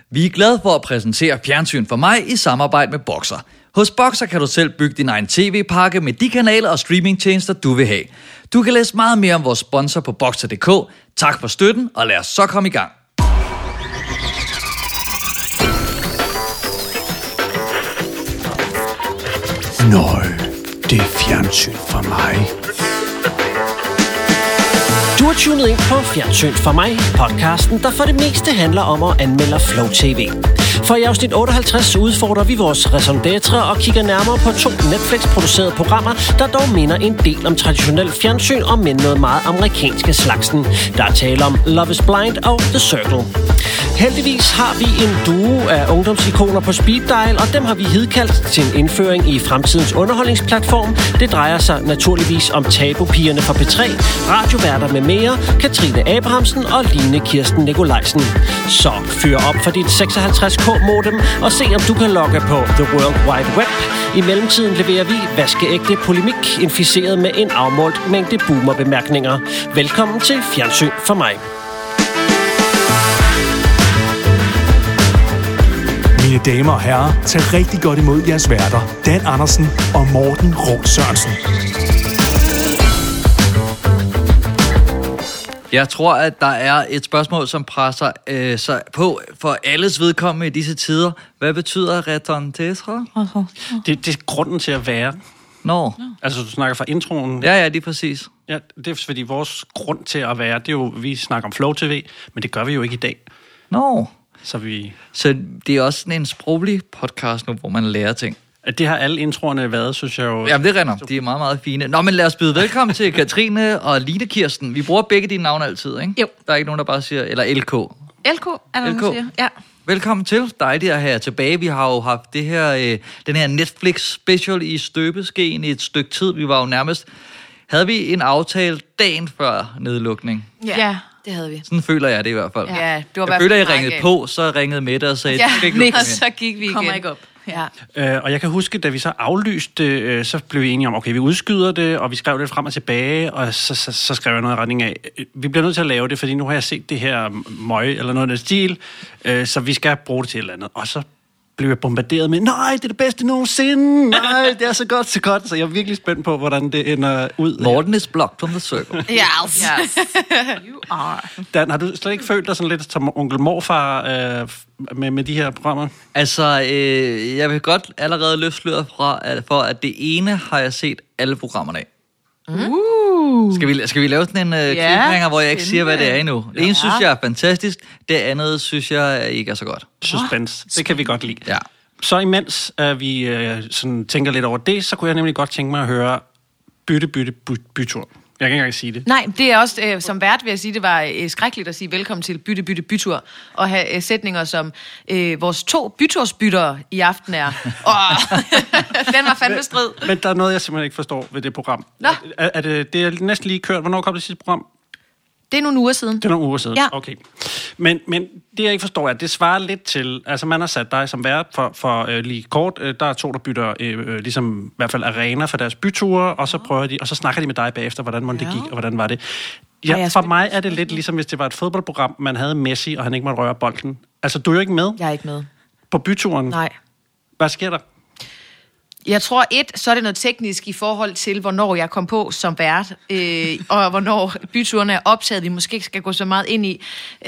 Vi er glade for at præsentere Fjernsyn for mig i samarbejde med Boxer. Hos Boxer kan du selv bygge din egen tv-pakke med de kanaler og streamingtjenester, du vil have. Du kan læse meget mere om vores sponsor på Boxer.dk. Tak for støtten, og lad os så komme i gang. Nøj, det er fjernsyn for mig. Du har tunet ind på Fjernsyn for mig, podcasten, der for det meste handler om at anmelde Flow TV. For i afsnit 58 udfordrer vi vores raison d'être og kigger nærmere på 2 Netflix-producerede programmer, der dog minder en del om traditionel fjernsyn og med noget meget amerikanske slagsen. Der er tale om Love is Blind og The Circle. Heldigvis har vi en duo af ungdomsikoner på speed dial, og dem har vi hidkaldt til en indføring i fremtidens underholdningsplatform. Det drejer sig naturligvis om tabupigerne fra P3, radioværter med mere, Katrine Abrahamsen og Line Kirsten Nikolajsen. Så fyr op for dit 56K modem og se om du kan logge på The World Wide Web. I mellemtiden leverer vi vaskeægte polemik inficeret med en afmålt mængde boomerbemærkninger. Velkommen til Fjernsyn for mig. Mine damer og herrer, tag rigtig godt imod jeres værter, Dan Andersen og Morten Råd Sørensen. Jeg tror, at der er et spørgsmål, som presser sig på for alles vedkommende i disse tider. Hvad betyder raison d'être? Det er grunden til at være. Nå. Altså, du snakker fra introen. Ja, lige præcis. Ja, det er fordi vores grund til at være, det er jo, vi snakker om Flow TV, men det gør vi jo ikke i dag. Nå. Så det er også sådan en sproglig podcast nu, hvor man lærer ting. Det har alle introerne været, synes jeg jo. Jamen, det render. De er meget, meget fine. Nå, men lad os byde velkommen til Katrine og Line Kirsten. Vi bruger begge dine navne altid, ikke? Jo. Der er ikke nogen, der bare siger, eller LK. LK er der, man siger. Ja. Velkommen til. Dejligt at have jer tilbage. Vi har jo haft det her, den her Netflix special i støbeskeen i et stykke tid. Vi var jo nærmest... Havde vi en aftale dagen før nedlukning? Ja, det havde vi. Sådan føler jeg det i hvert fald. Ja, det var jeg føler, jeg ringede på, så ringede Mette og sagde... og så gik vi igen. Kommer ikke op. Ja. Og jeg kan huske, da vi så aflyste, så blev vi enige om, okay, vi udskyder det, og vi skrev det frem og tilbage, og så skrev jeg noget i retning af, vi bliver nødt til at lave det, fordi nu har jeg set det her møg, eller noget af den stil, så vi skal bruge det til et eller andet. Og så blev jeg bombarderet med, nej, det er det bedste nogensinde, nej, det er så godt, så jeg er virkelig spændt på, hvordan det ender ud. Morten is blocked from the circle. Yes. You are. Dan, har du slet ikke følt dig sådan lidt som onkel morfar med de her programmer? Altså, jeg vil godt allerede løfte sløret for, at det ene har jeg set alle programmerne af. Skal vi lave sådan en cliffhanger, hvor jeg ikke siger, hvad det er endnu? Det ene synes jeg er fantastisk, det andet synes jeg ikke er så godt. Suspense, det kan vi godt lide. Ja. Så imens vi sådan tænker lidt over det, så kunne jeg nemlig godt tænke mig at høre bytur. Jeg kan ikke engang sige det. Nej, det er også, som vært vil jeg sige, det var skrækkeligt at sige velkommen til bytur, og have sætninger som, vores 2 bytursbyttere i aften er, den var fandme strid. Men der er noget, jeg simpelthen ikke forstår ved det program. Nå. Det er næsten lige kørt. Hvornår kom det sidste program? Det er nogle uger siden. Det er nogle uger siden, ja. Okay. Men det, jeg ikke forstår, er, at det svarer lidt til... Altså, man har sat dig som vært for lige kort. Der er 2, der bytter ligesom i hvert fald arena for deres byture, og så prøver de, og så snakker de med dig bagefter, hvordan det gik, og hvordan var det. Ja, for mig er det lidt ligesom, hvis det var et fodboldprogram, man havde Messi, og han ikke måtte røre bolden. Altså, du er jo ikke med. Jeg er ikke med. På byturen? Nej. Hvad sker der? Jeg tror, så er det noget teknisk i forhold til, hvornår jeg kom på som vært, og hvornår byturene er optaget, vi måske ikke skal gå så meget ind i.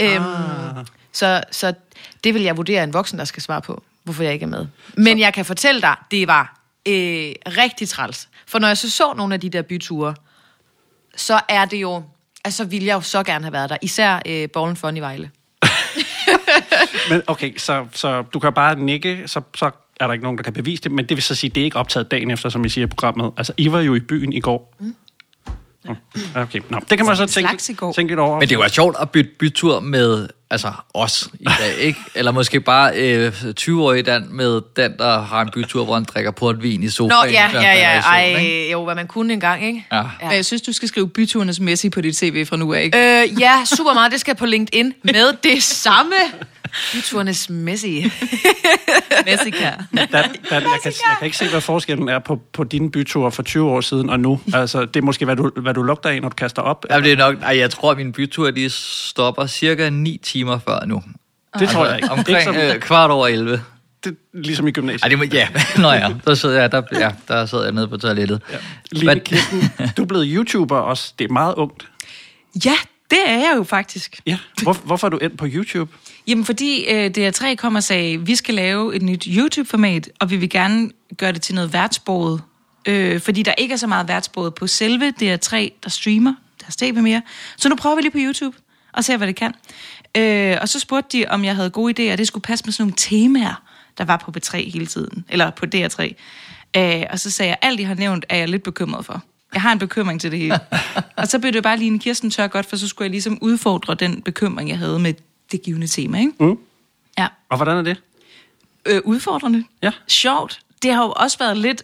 Så det vil jeg vurdere en voksen, der skal svare på, hvorfor jeg ikke er med. Men jeg kan fortælle dig, det var rigtig træls. For når jeg så nogle af de der byture, så er det jo... Altså, ville jeg jo så gerne have været der. Især Borgen Fun i Vejle. Men okay, så du kan bare nikke, så er der ikke nogen, der kan bevise det, men det vil så sige, det er ikke optaget dagen efter, som I siger i programmet. Altså, I var jo i byen i går. Okay, det kan man så tænke lidt over. Men det var sjovt at bytte bytur med os i dag, ikke? Eller måske bare 20-årige Dan med Dan, der har en bytur, hvor han drikker portvin i sofaen. Nå, ja. Jo, hvad man kunne engang, ikke? Ja. Men jeg synes, du skal skrive byturernes Messi på dit CV fra nu af, ikke? Ja, super meget. Det skal på LinkedIn med det samme. Byturernes Messi. Messica. Jeg kan ikke se, hvad forskellen er på dine byture for 20 år siden og nu. Altså, det er måske, hvad du lugter af, når du kaster op. Ja, det er nok, jeg tror, at mine byture, de stopper cirka 9 timer før nu. Det tror jeg ikke. Omkring kvart over 11. Det er ligesom i gymnasiet. Ej, det må, ja, nå ja, der sidder jeg, der sidder jeg nede på toilettet. Ja. Line Kirsten, du er blevet YouTuber også. Det er meget ungt. Ja, det er jeg jo faktisk. Ja, hvorfor er du endt på YouTube? Jamen, fordi DR3 kom og sagde, vi skal lave et nyt YouTube-format, og vi vil gerne gøre det til noget værtsproget. Fordi der ikke er så meget værtsproget på selve DR3, der streamer deres tv mere. Så nu prøver vi lige på YouTube og ser, hvad det kan. Og så spurgte de, om jeg havde gode idéer, og det skulle passe med sådan nogle temaer, der var på B3 hele tiden, eller på DR3. Og så sagde jeg, alt I har nævnt, er jeg lidt bekymret for. Jeg har en bekymring til det hele. Og så blev det bare Line Kirsten tør godt, for så skulle jeg ligesom udfordre den bekymring, jeg havde med det givende tema, ikke? Mm. Ja. Og hvordan er det? Udfordrende. Ja. Sjovt. Det har jo også været lidt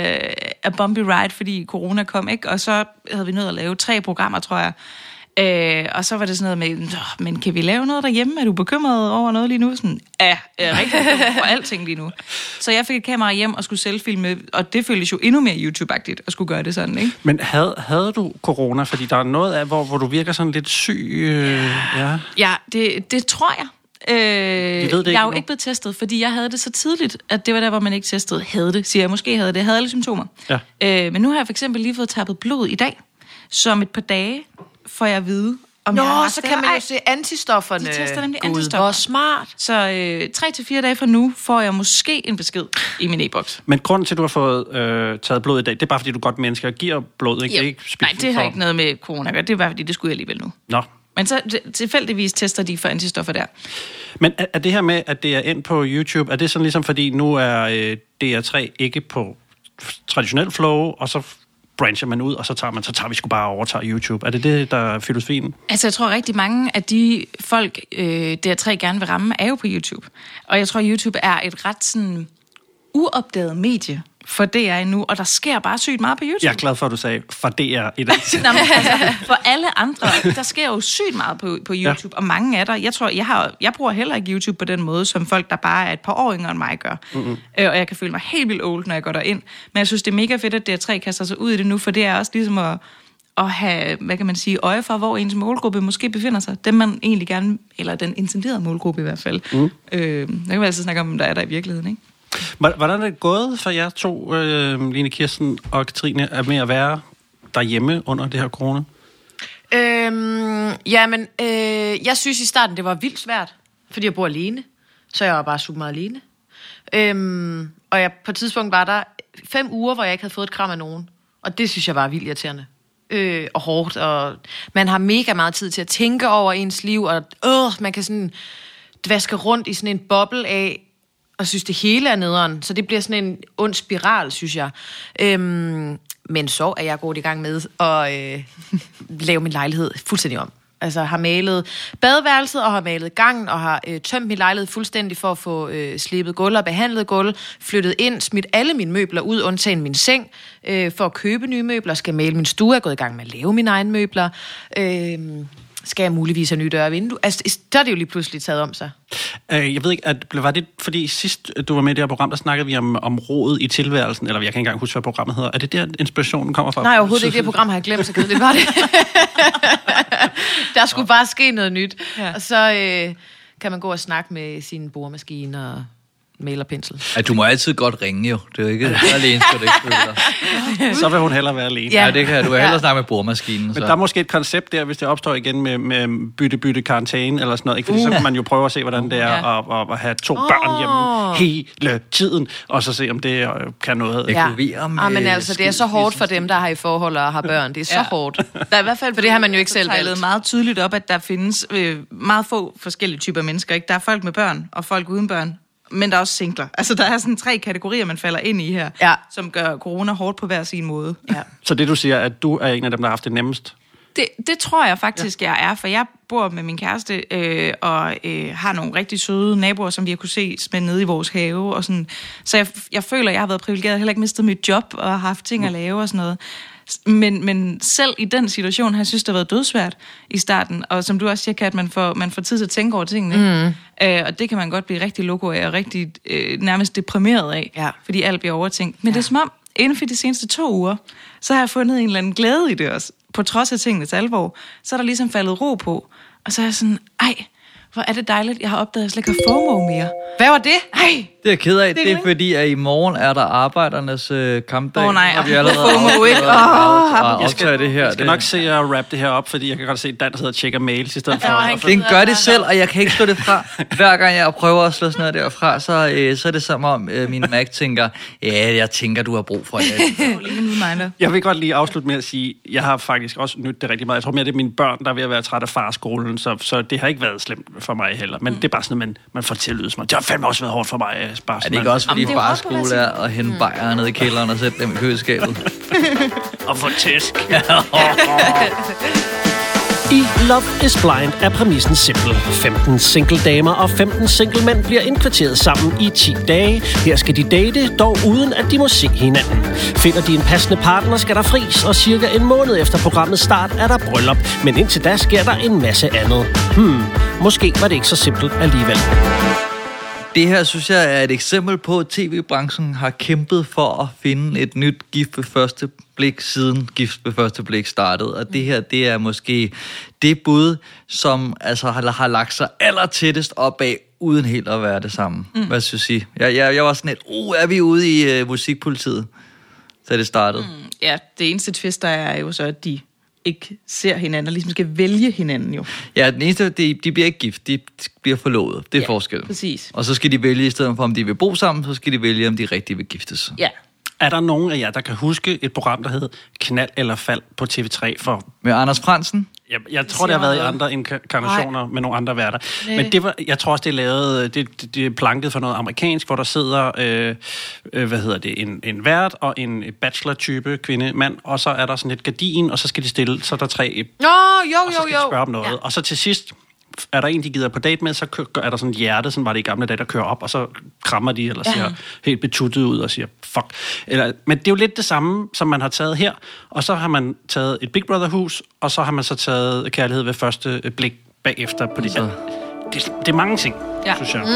a bumpy ride, fordi corona kom, ikke? Og så havde vi nødt at lave 3 programmer, tror jeg. Og så var det sådan noget med, men kan vi lave noget derhjemme? Er du bekymret over noget lige nu? Sådan, rigtig for alting lige nu. Så jeg fik et kamera hjem og skulle selvfilme, og det føltes jo endnu mere YouTube-agtigt at skulle gøre det sådan, ikke? Men havde du corona? Fordi der er noget af, hvor du virker sådan lidt syg. Ja, det tror jeg. Jeg er jo ikke blevet testet, fordi jeg havde det så tidligt, at det var der, hvor man ikke testede. Måske havde det. Jeg havde alle symptomer. Ja. Men nu har jeg for eksempel lige fået tappet blod i dag. Så om et par dage får jeg at vide, om jeg har så kan man jo se antistofferne. De tester nemlig antistoffer. Hvor smart. Så 3 til 4 dage fra nu får jeg måske en besked i min e-boks. Men grunden til, at du har fået taget blod i dag, det er bare, fordi du godt mennesker og giver blod, ikke? Jo. Det er ikke Nej, det har ikke noget med corona at gøre. Det er bare, fordi det skulle jeg alligevel nu. Nå. Men så tilfældigvis tester de for antistoffer der. Men er det her med, at det er ind på YouTube, er det sådan ligesom, fordi nu er DR3 ikke på traditionel flow, og så brancher man ud, og så tager vi sgu bare og overtager YouTube. Er det, der er filosofien? Altså, jeg tror rigtig mange af de folk, DR3 gerne vil ramme, er jo på YouTube. Og jeg tror, YouTube er et ret sådan uopdaget medie for DR nu, og der sker bare sygt meget på YouTube. Jeg er glad for, at du sagde for DR i dag. Nå, men altså, for alle andre, der sker jo sygt meget på YouTube, og mange af der, jeg tror, jeg bruger heller ikke YouTube på den måde, som folk, der bare er et par år yngre end mig, gør. Mm-hmm. Og jeg kan føle mig helt vildt old, når jeg går derind. Men jeg synes, det er mega fedt, at DR3 kaster sig ud i det nu, for det er også ligesom at have, hvad kan man sige, øje for, hvor ens målgruppe måske befinder sig. Dem man egentlig gerne, eller den intenderede målgruppe i hvert fald. Der kan vi altså snakke om, der er der i virkeligheden, ikke? Hvordan er det gået for jer to, Line Kirsten og Katrine, med at være derhjemme under det her corona? Jeg synes i starten, det var vildt svært, fordi jeg bor alene. Så jeg var bare super meget alene. Og jeg, på et tidspunkt var der 5 uger, hvor jeg ikke havde fået et kram af nogen. Og det synes jeg var vildt irriterende. Og hårdt. Og man har mega meget tid til at tænke over ens liv. Og man kan sådan dvaske rundt i sådan en boble af, og synes, det hele er nederen. Så det bliver sådan en ond spiral, synes jeg. Men så er jeg gået i gang med at lave min lejlighed fuldstændig om. Altså har malet badeværelset, og har malet gangen, og har tømt min lejlighed fuldstændig for at få slebet gulv og behandlet gulv, flyttet ind, smidt alle mine møbler ud, undtagen min seng, for at købe nye møbler, skal male min stue, er gået i gang med at lave mine egne møbler, skal jeg muligvis have nye døre og vindue. Altså, der er det jo lige pludselig taget om sig. Jeg ved ikke, var det, fordi sidst du var med i det her program, der snakkede vi om rodet i tilværelsen, eller jeg kan ikke engang huske, hvad programmet hedder. Er det der, inspirationen kommer fra? Nej, overhovedet ikke. Det program har jeg glemt, så kedeligt var det. Der skulle bare ske noget nyt. Ja. Og så kan man gå og snakke med sin boremaskine og malerpensel. Ja, du må altid godt ringe jo. Det er jo ikke alene, skal du ikke føle dig. Så vil hun hellere være alene. Ja, det kan du. vil hellere snakke med boremaskinen. Men der er måske et koncept der, hvis det opstår igen med bytte karantæne eller sådan noget. Ikke? Fordi så kan man jo prøve at se, hvordan det er at have 2 børn hjemme hele tiden, og så se, om det kan noget. Men altså, det er så hårdt for dem, der har i forhold og har børn. Det er så hårdt. Der er i hvert fald, for det har man jo ikke selv valgt. Meget tydeligt op, at der findes meget få forskellige typer mennesker. Ikke? Der er folk med børn, og folk uden børn. Men der er også singler. Altså, der er sådan 3 kategorier, man falder ind i her, som gør corona hårdt på hver sin måde. Ja. Så det, du siger, at du er en af dem, der har haft det nemmest? Det tror jeg faktisk, jeg er, for jeg bor med min kæreste og har nogle rigtig søde naboer, som vi har kunne se med nede i vores have. Og sådan. Så jeg føler, jeg har været privilegeret, heller ikke mistet mit job og har haft ting at lave og sådan noget. Men selv i den situation har jeg synes, det har været dødsvært i starten. Og som du også siger, Kat, man får tid til at tænke over tingene. Og det kan man godt blive rigtig loco af og rigtig nærmest deprimeret af, fordi alt bliver overtænkt. Men det er som om, inden for de seneste 2 uger, så har jeg fundet en eller anden glæde i det også. På trods af tingenes alvor, så er der ligesom faldet ro på. Og så er jeg sådan, Hvor er det dejligt, jeg har opdaget, at jeg slet ikke har FOMO mere. Hvad var det? Nej, Det er jeg ked af. Det er ikke. fordi, at i morgen er der arbejdernes kampdag. nej, og vi allerede FOMO ikke. Jeg skal det her. Jeg skal nok se at wrap det her op, fordi jeg kan godt se, at Dan sidder og tjekker mails i stedet for. Den gør det selv, og jeg kan ikke slå det fra. Hver gang jeg prøver at slå sådan noget derfra, så er det som om min Mac tænker, ja, jeg tænker, du har brug for det. Jeg vil godt lige afslutte med at sige, jeg har faktisk også nydt det rigtig meget. Jeg tror mere, det er mine børn, der er ved at være træt af farskolen, så det har ikke været slemt for mig heller. Men det er bare sådan, man får til at lyde som, det har fandme også været hårdt for mig. Bare Er det ikke også, fordi farskole er at hente bajer ned i kælderen og sætte dem i køleskabet? og få tæsk. I Love is Blind er præmissen simpel. 15 single damer og 15 single mænd bliver indkvarteret sammen i 10 dage. Her skal de date, dog uden at de må se hinanden. Finder de en passende partner, skal der fris, og cirka en måned efter programmets start er der bryllup. Men indtil da sker der en masse andet. Måske var det ikke så simpelt alligevel. Det her, synes jeg, er et eksempel på, at tv-branchen har kæmpet for at finde et nyt gift ved første blik, siden gift ved første blik startede. Og det her, det er måske det bud, som altså har lagt sig allertættest op af, uden helt at være det samme. Hvad synes I? Jeg var sådan et, er vi ude i musikpolitiet, da det startede? Ja, det eneste twist, der er jo så, at de ikke ser hinanden, og ligesom skal vælge hinanden jo. Ja, den eneste, de bliver ikke gift, de bliver forlovet. Det er forskel. Præcis. Og så skal de vælge, i stedet for om de vil bo sammen, så skal de vælge, om de rigtig vil giftes. Ja. Er der nogen af jer, der kan huske et program, der hed Knald eller Fald på TV3 for... Med Anders Frandsen? Jeg tror, det har været i andre inkarnationer med nogle andre værter. Men det var, jeg tror også, det er lavet, det er planket for noget amerikansk, hvor der sidder, en vært og en bachelor-type kvinde, mand, og så er der sådan et gardin, og så skal de stille, så er der 3... Nå, og så skal de spørge om noget. Ja. Og så til sidst er der en, de gider på date med, så er der sådan et hjerte, sådan var det i gamle dage, der kører op, og så krammer de, eller ser helt betuttet ud og siger, fuck. Men det er jo lidt det samme, som man har taget her, og så har man taget et Big Brother-hus, og så har man så taget kærlighed ved første blik bagefter på det. Det er mange ting, synes jeg.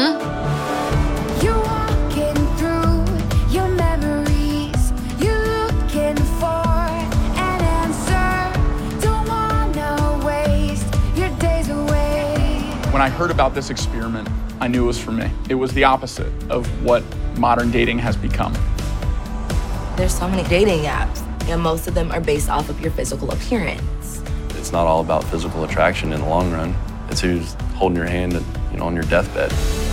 When I heard about this experiment, I knew it was for me. It was the opposite of what modern dating has become. There's so many dating apps, and most of them are based off of your physical appearance. It's not all about physical attraction in the long run. It's who's holding your hand, on your deathbed.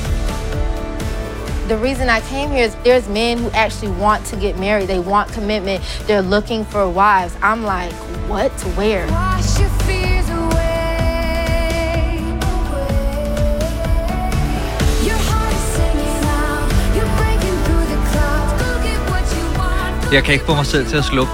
The reason I came here is there's men who actually want to get married. They want commitment. They're looking for wives. I'm like, what? Where? Wash your fears away. Jeg kan ikke få mig selv til at slukke.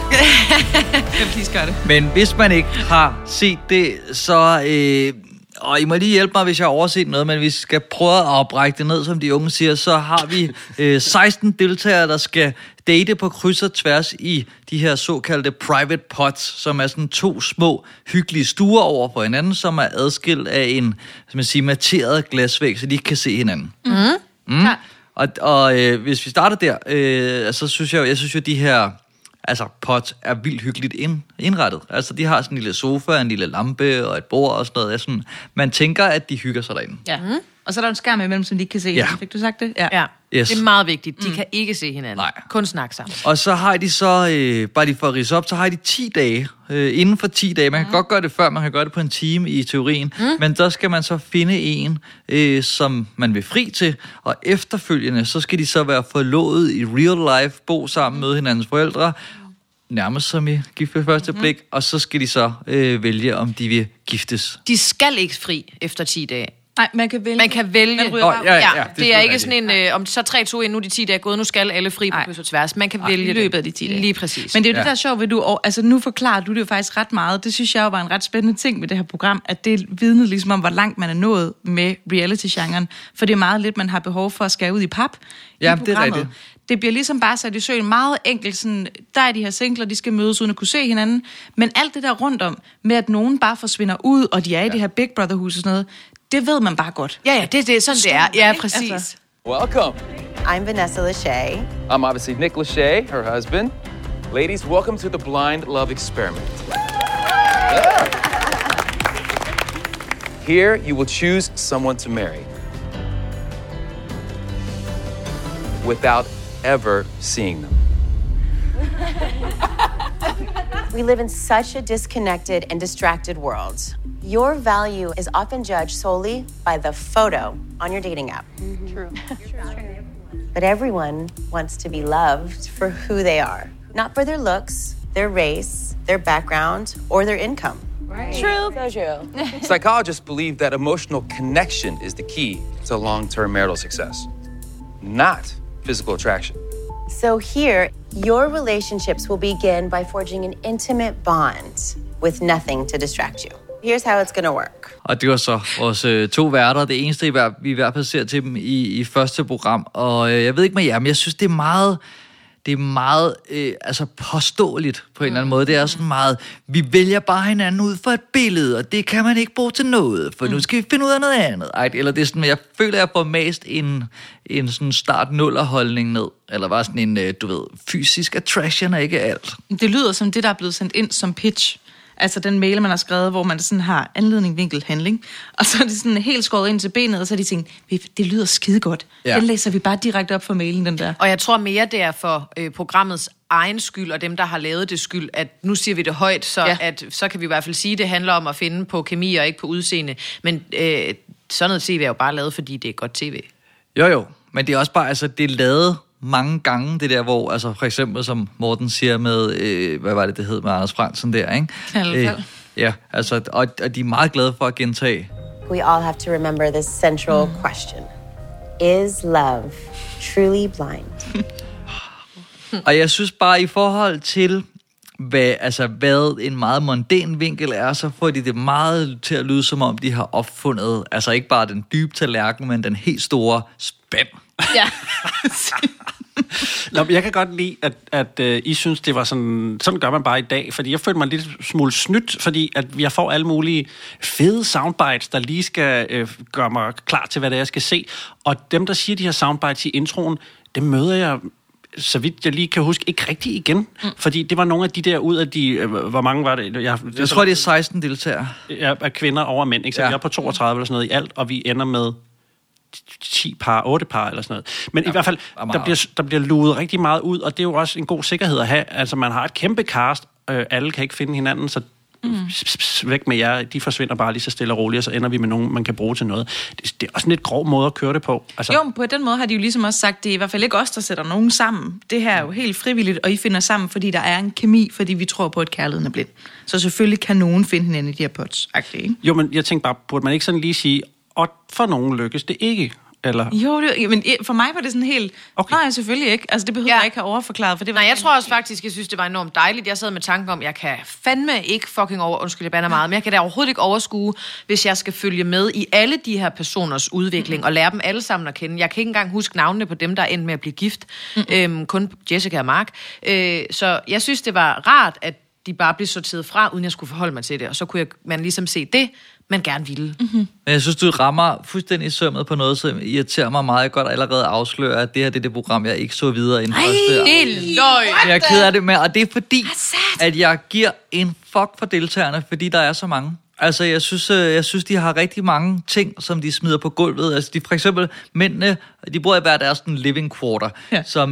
Please gør det. Men hvis man ikke har set det, så... og I må lige hjælpe mig, hvis jeg har overset noget, men vi skal prøve at brække det ned, som de unge siger, så har vi 16 deltagere, der skal date på kryds og tværs i de her såkaldte private pots, som er sådan 2 små, hyggelige stuer over for hinanden, som er adskilt af en, som man siger, materet glasvæg, så de ikke kan se hinanden. Ja. Og hvis vi starter der, så synes jeg synes jo, de her pot er vildt hyggeligt indrettet. Altså, de har sådan en lille sofa, en lille lampe og et bord og sådan noget. Sådan, man tænker, at de hygger sig derinde. Ja. Og så er der en skærm imellem, som de ikke kan se. Ja. Fik du sagt det? Ja. Yes. Det er meget vigtigt. De kan ikke se hinanden. Nej. Kun snakke sammen. Og så har de så, bare lige for at ridse op, så har de 10 dage. Inden for 10 dage. Man kan godt gøre det før, man kan gøre det på en time i teorien. Men der skal man så finde en, som man vil fri til. Og efterfølgende, så skal de så være forlovet i real life, bo sammen, møde hinandens forældre. Nærmest som i gift ved første blik. Og så skal de så vælge, om de vil giftes. De skal ikke fri efter 10 dage. Nej, man kan vælge. Man kan vælge. Ja, det er ikke sådan en, om så 3, 2, 1, nu er de 10 dage gået, nu skal alle fri på kryds og tværs. Man kan vælge i løbet af de 10 dage. Lige præcis. Men det er jo det, der er sjovt ved du, altså nu forklarer du det jo faktisk ret meget. Det synes jeg jo var en ret spændende ting med det her program, at det vidnede ligesom om, hvor langt man er nået med reality-genren. For det er meget lidt, man har behov for at skære ud i pap. Ja, det er rigtigt. Det bliver ligesom bare sat i søen meget enkelt. Sådan, der er de her singler, de skal mødes uden at kunne se hinanden. Men alt det der rundt om, med at nogen bare forsvinder ud, og de er i det her Big Brother-hus og sådan noget, det ved man bare godt. Ja, det er sådan, det er. Ja, præcis. Altså. Welcome. I'm Vanessa Lachey. I'm obviously Nick Lachey, her husband. Ladies, welcome to the Blind Love Experiment. Here, you will choose someone to marry without ever seeing them. We live in such a disconnected and distracted world. Your value is often judged solely by the photo on your dating app. True. But everyone wants to be loved for who they are, not for their looks, their race, their background, or their income. Right. True. So true. Psychologists believe that emotional connection is the key to long-term marital success, not physical attraction. So here, your relationships will begin by forging an intimate bond with nothing to distract you. Here's how it's gonna work. Og det var så vores 2 værter. Det eneste, vi i hvert fald ser til dem i første program. Og jeg ved ikke med jer, men jeg synes, det er meget altså påståeligt på en eller anden måde. Det er sådan meget, vi vælger bare hinanden ud for et billede, og det kan man ikke bruge til noget, for nu skal vi finde ud af noget andet. Eller det er sådan, jeg føler, jeg får mest en sådan start-nuller-holdning ned. Eller bare sådan en, du ved, fysisk attraction er ikke alt. Det lyder som det, der er blevet sendt ind som pitch. Altså den mail, man har skrevet, hvor man sådan har anledning, vinkel, handling. Og så er det sådan helt skåret ind til benet, og så er de tænkt, det lyder skide godt. Ja. Den læser vi bare direkte op for mailen, den der. Og jeg tror mere, det er for programmets egen skyld, og dem, der har lavet det skyld, at nu siger vi det højt, så kan vi i hvert fald sige, at det handler om at finde på kemi og ikke på udseende. Men sådan noget tv er jo bare lavet, fordi det er godt tv. Jo, men det er også bare, altså det er lavet mange gange, det der, hvor, altså for eksempel, som Morten siger med, hvad var det hed med Anders Frandsen der, ikke? Ja, altså, og de er meget glade for at gentage. We all have to remember this central question. Is love truly blind? Og jeg synes bare, i forhold til, hvad en meget mondæn vinkel er, så får de det meget til at lyde, som om de har opfundet, altså ikke bare den dybe tallerken, men den helt store spand. Ja. Nå, jeg kan godt lide, at I synes, det var sådan gør man bare i dag, fordi jeg følte mig lidt smule snydt, fordi at jeg får alle mulige fede soundbites, der lige skal gøre mig klar til, hvad det er, jeg skal se. Og dem, der siger de her soundbites i introen, dem møder jeg, så vidt jeg lige kan huske, ikke rigtig igen. Fordi det var nogle af de der ud af de, hvor mange var det? Jeg tror, det er 16 deltagere. Ja, af kvinder over mænd, ikke? Så vi er på 32 eller sådan noget i alt, og vi ender med 10 par, 8 par eller sådan noget. Men i hvert fald, der bliver luet rigtig meget ud, og det er jo også en god sikkerhed at have. Altså, man har et kæmpe cast, alle kan ikke finde hinanden, så væk med jer, de forsvinder bare lige så stille og roligt, og så ender vi med nogen, man kan bruge til noget. Det er også en lidt grov måde at køre det på. Altså. Jo, på den måde har de jo ligesom også sagt, det er i hvert fald ikke os, der sætter nogen sammen. Det her er jo helt frivilligt, og I finder sammen, fordi der er en kemi, fordi vi tror på, at kærligheden er blind. Så selvfølgelig kan nogen finde hinanden i de her pots. Ikke? Jo, men jeg tænker bare, burde man ikke sådan lige sige, og for nogen lykkes det ikke? Eller? Jo, men for mig var det sådan helt... Okay. Nej, selvfølgelig ikke. Altså, det behøver jeg ikke have overforklaret. For det var jeg tror også faktisk, jeg synes, det var enormt dejligt. Jeg sad med tanken om, jeg kan fandme ikke fucking undskyld, jeg bander meget, men jeg kan da overhovedet ikke overskue, hvis jeg skal følge med i alle de her personers udvikling og lære dem alle sammen at kende. Jeg kan ikke engang huske navnene på dem, der er endt med at blive gift. Kun Jessica og Mark. Så jeg synes, det var rart, at de bare blev sorteret fra, uden jeg skulle forholde mig til det. Og så kunne man ligesom se det, man gerne ville. Men jeg synes, du rammer fuldstændig sømmet på noget, som irriterer mig meget. Jeg godt allerede afsløre, at det her det er det program, jeg ikke så videre end første. Det er løgn! Jeg er ked af det med, og det er fordi, at jeg giver en fuck for deltagerne, fordi der er så mange. Altså, jeg synes, de har rigtig mange ting, som de smider på gulvet. Altså, de for eksempel, mændene, de bor i hver deres living quarter, som...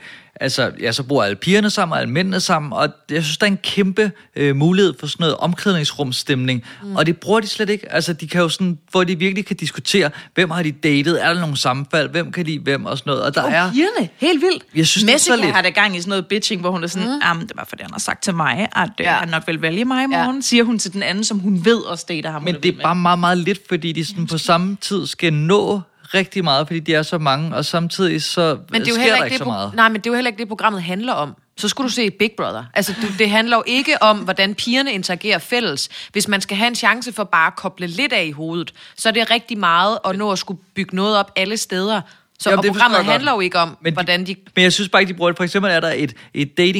så bor alle pigerne sammen, og alle mændene sammen, og jeg synes, der er en kæmpe mulighed for sådan noget omklædningsrumsstemning, og det bruger de slet ikke. Altså, de kan jo sådan, hvor de virkelig kan diskutere, hvem har de datet, er der nogle sammenfald, hvem kan lide hvem, og sådan noget, og der er... pigerne, helt vildt. Jeg synes, Messica har der gang i sådan noget bitching, hvor hun er sådan, det var fordi han har sagt til mig, at han nok vil vælge mig i morgen, siger hun til den anden, som hun ved også dater ham. Men det er bare meget, meget lidt, fordi de sådan på samme tid skal nå rigtig meget, fordi de er så mange, og samtidig så sker der ikke så meget. Nej, men det er jo heller ikke det, programmet handler om. Så skulle du se Big Brother. Altså, det handler jo ikke om, hvordan pigerne interagerer fælles. Hvis man skal have en chance for bare at koble lidt af i hovedet, så er det rigtig meget at nå at skulle bygge noget op alle steder. Så og programmet handler jo ikke om, hvordan de... Men jeg synes bare ikke, de bruger det. For eksempel er der et datingpar,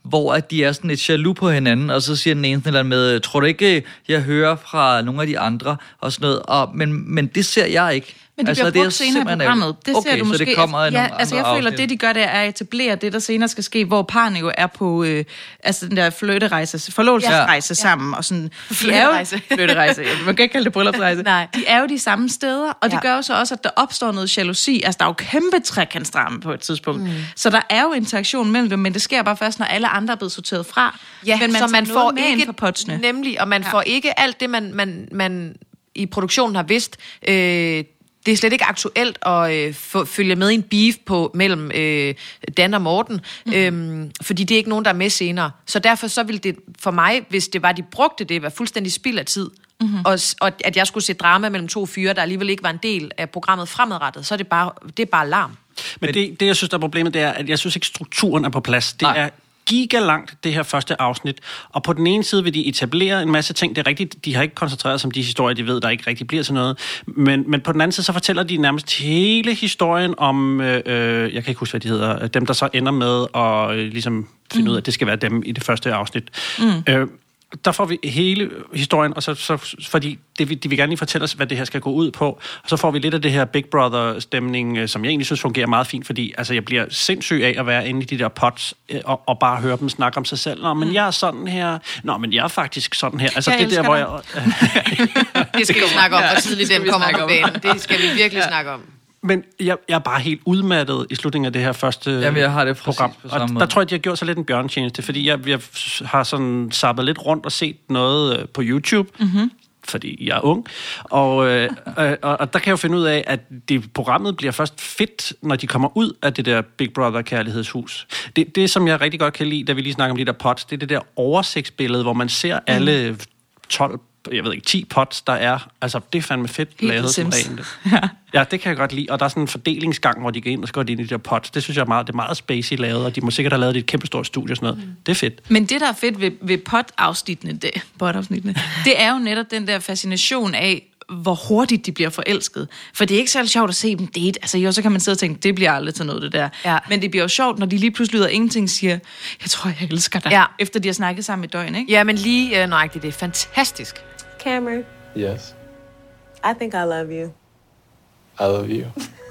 hvor at de er sådan lidt jaloux på hinanden, og så siger den ene eller med, tror du ikke, jeg hører fra nogle af de andre, og sådan noget, men det ser jeg ikke. Men det bliver brugt senere i programmet. Det ser du måske. Så det kommer ja, altså jeg føler, det de gør, det er at etablere det, der senere skal ske, hvor parne jo er på altså den der forlovelsesrejse sammen. Og sådan, flytterejse. Man kan ikke kalde det bryllupsrejse. De er jo de samme steder, og det gør jo så også, at der opstår noget jalousi. Altså der er jo kæmpe trekantsdrama på et tidspunkt. Så der er jo interaktion mellem dem, men det sker bare først, når alle andre er blevet sorteret fra. Ja, men så man får ikke for potsene. Nemlig, og man får ikke alt det, man i produktionen har vidst. Det er slet ikke aktuelt at følge med i en beef mellem Dan og Morten, fordi det er ikke nogen, der er med senere. Så derfor så ville det for mig, hvis det var, de brugte det, være fuldstændig spild af tid. Og at jeg skulle se drama mellem to fyre, der alligevel ikke var en del af programmet fremadrettet, så er det bare larm. Men det, jeg synes, der er problemet, det er, at jeg synes ikke, strukturen er på plads. Det er gigalangt, det her første afsnit. Og på den ene side vil de etablere en masse ting. Det er rigtigt, de har ikke koncentreret sig om de historier, de ved, der ikke rigtig bliver til noget. Men på den anden side, så fortæller de nærmest hele historien om, jeg kan ikke huske, hvad de hedder, dem, der så ender med at ligesom finde ud af, at det skal være dem i det første afsnit. Der får vi hele historien, og så fordi de vil gerne lige fortælle os, hvad det her skal gå ud på, og så får vi lidt af det her Big Brother-stemning, som jeg egentlig synes fungerer meget fint, fordi altså, jeg bliver sindssyg af at være inde i de der pods, og bare høre dem snakke om sig selv. Nå, men jeg er sådan her. Nå, men jeg er faktisk sådan her. Altså, det der, hvor jeg... Det skal vi snakke om, hvor tidligt dem kommer på banen. Det skal vi virkelig snakke om. Men jeg er bare helt udmattet i slutningen af det her første jeg har det program. Og der tror jeg, de har gjort sig lidt en bjørntjeneste, fordi jeg har sådan zappet lidt rundt og set noget på YouTube, fordi jeg er ung. Og der kan jeg jo finde ud af, at programmet bliver først fedt, når de kommer ud af det der Big Brother-kærlighedshus. Det, som jeg rigtig godt kan lide, da vi lige snakker om de der pots, det er det der oversigtsbillede, hvor man ser alle 10 pots, der er. Altså, det er fandme fedt lavet som rent. Ja, det kan jeg godt lide. Og der er sådan en fordelingsgang, hvor de går ind og går ind i de der pots. Det synes jeg det er meget spacey lavet, og de må sikkert have lavet et kæmpe stort studie og sådan noget. Det er fedt. Men det, der er fedt ved pot-afsnittene, det er jo netop den der fascination af, hvor hurtigt de bliver forelsket. For det er ikke særlig sjovt at se dem date. Altså jo, så kan man sidde og tænke, det bliver aldrig til noget, det der. Ja. Men det bliver jo sjovt, når de lige pludselig ud af ingenting siger, jeg tror, jeg elsker dig, efter de har snakket sammen et døgn, ikke? Ja, men lige nøjagtigt, det er fantastisk. Cameron. Yes. I think I love you. I love you.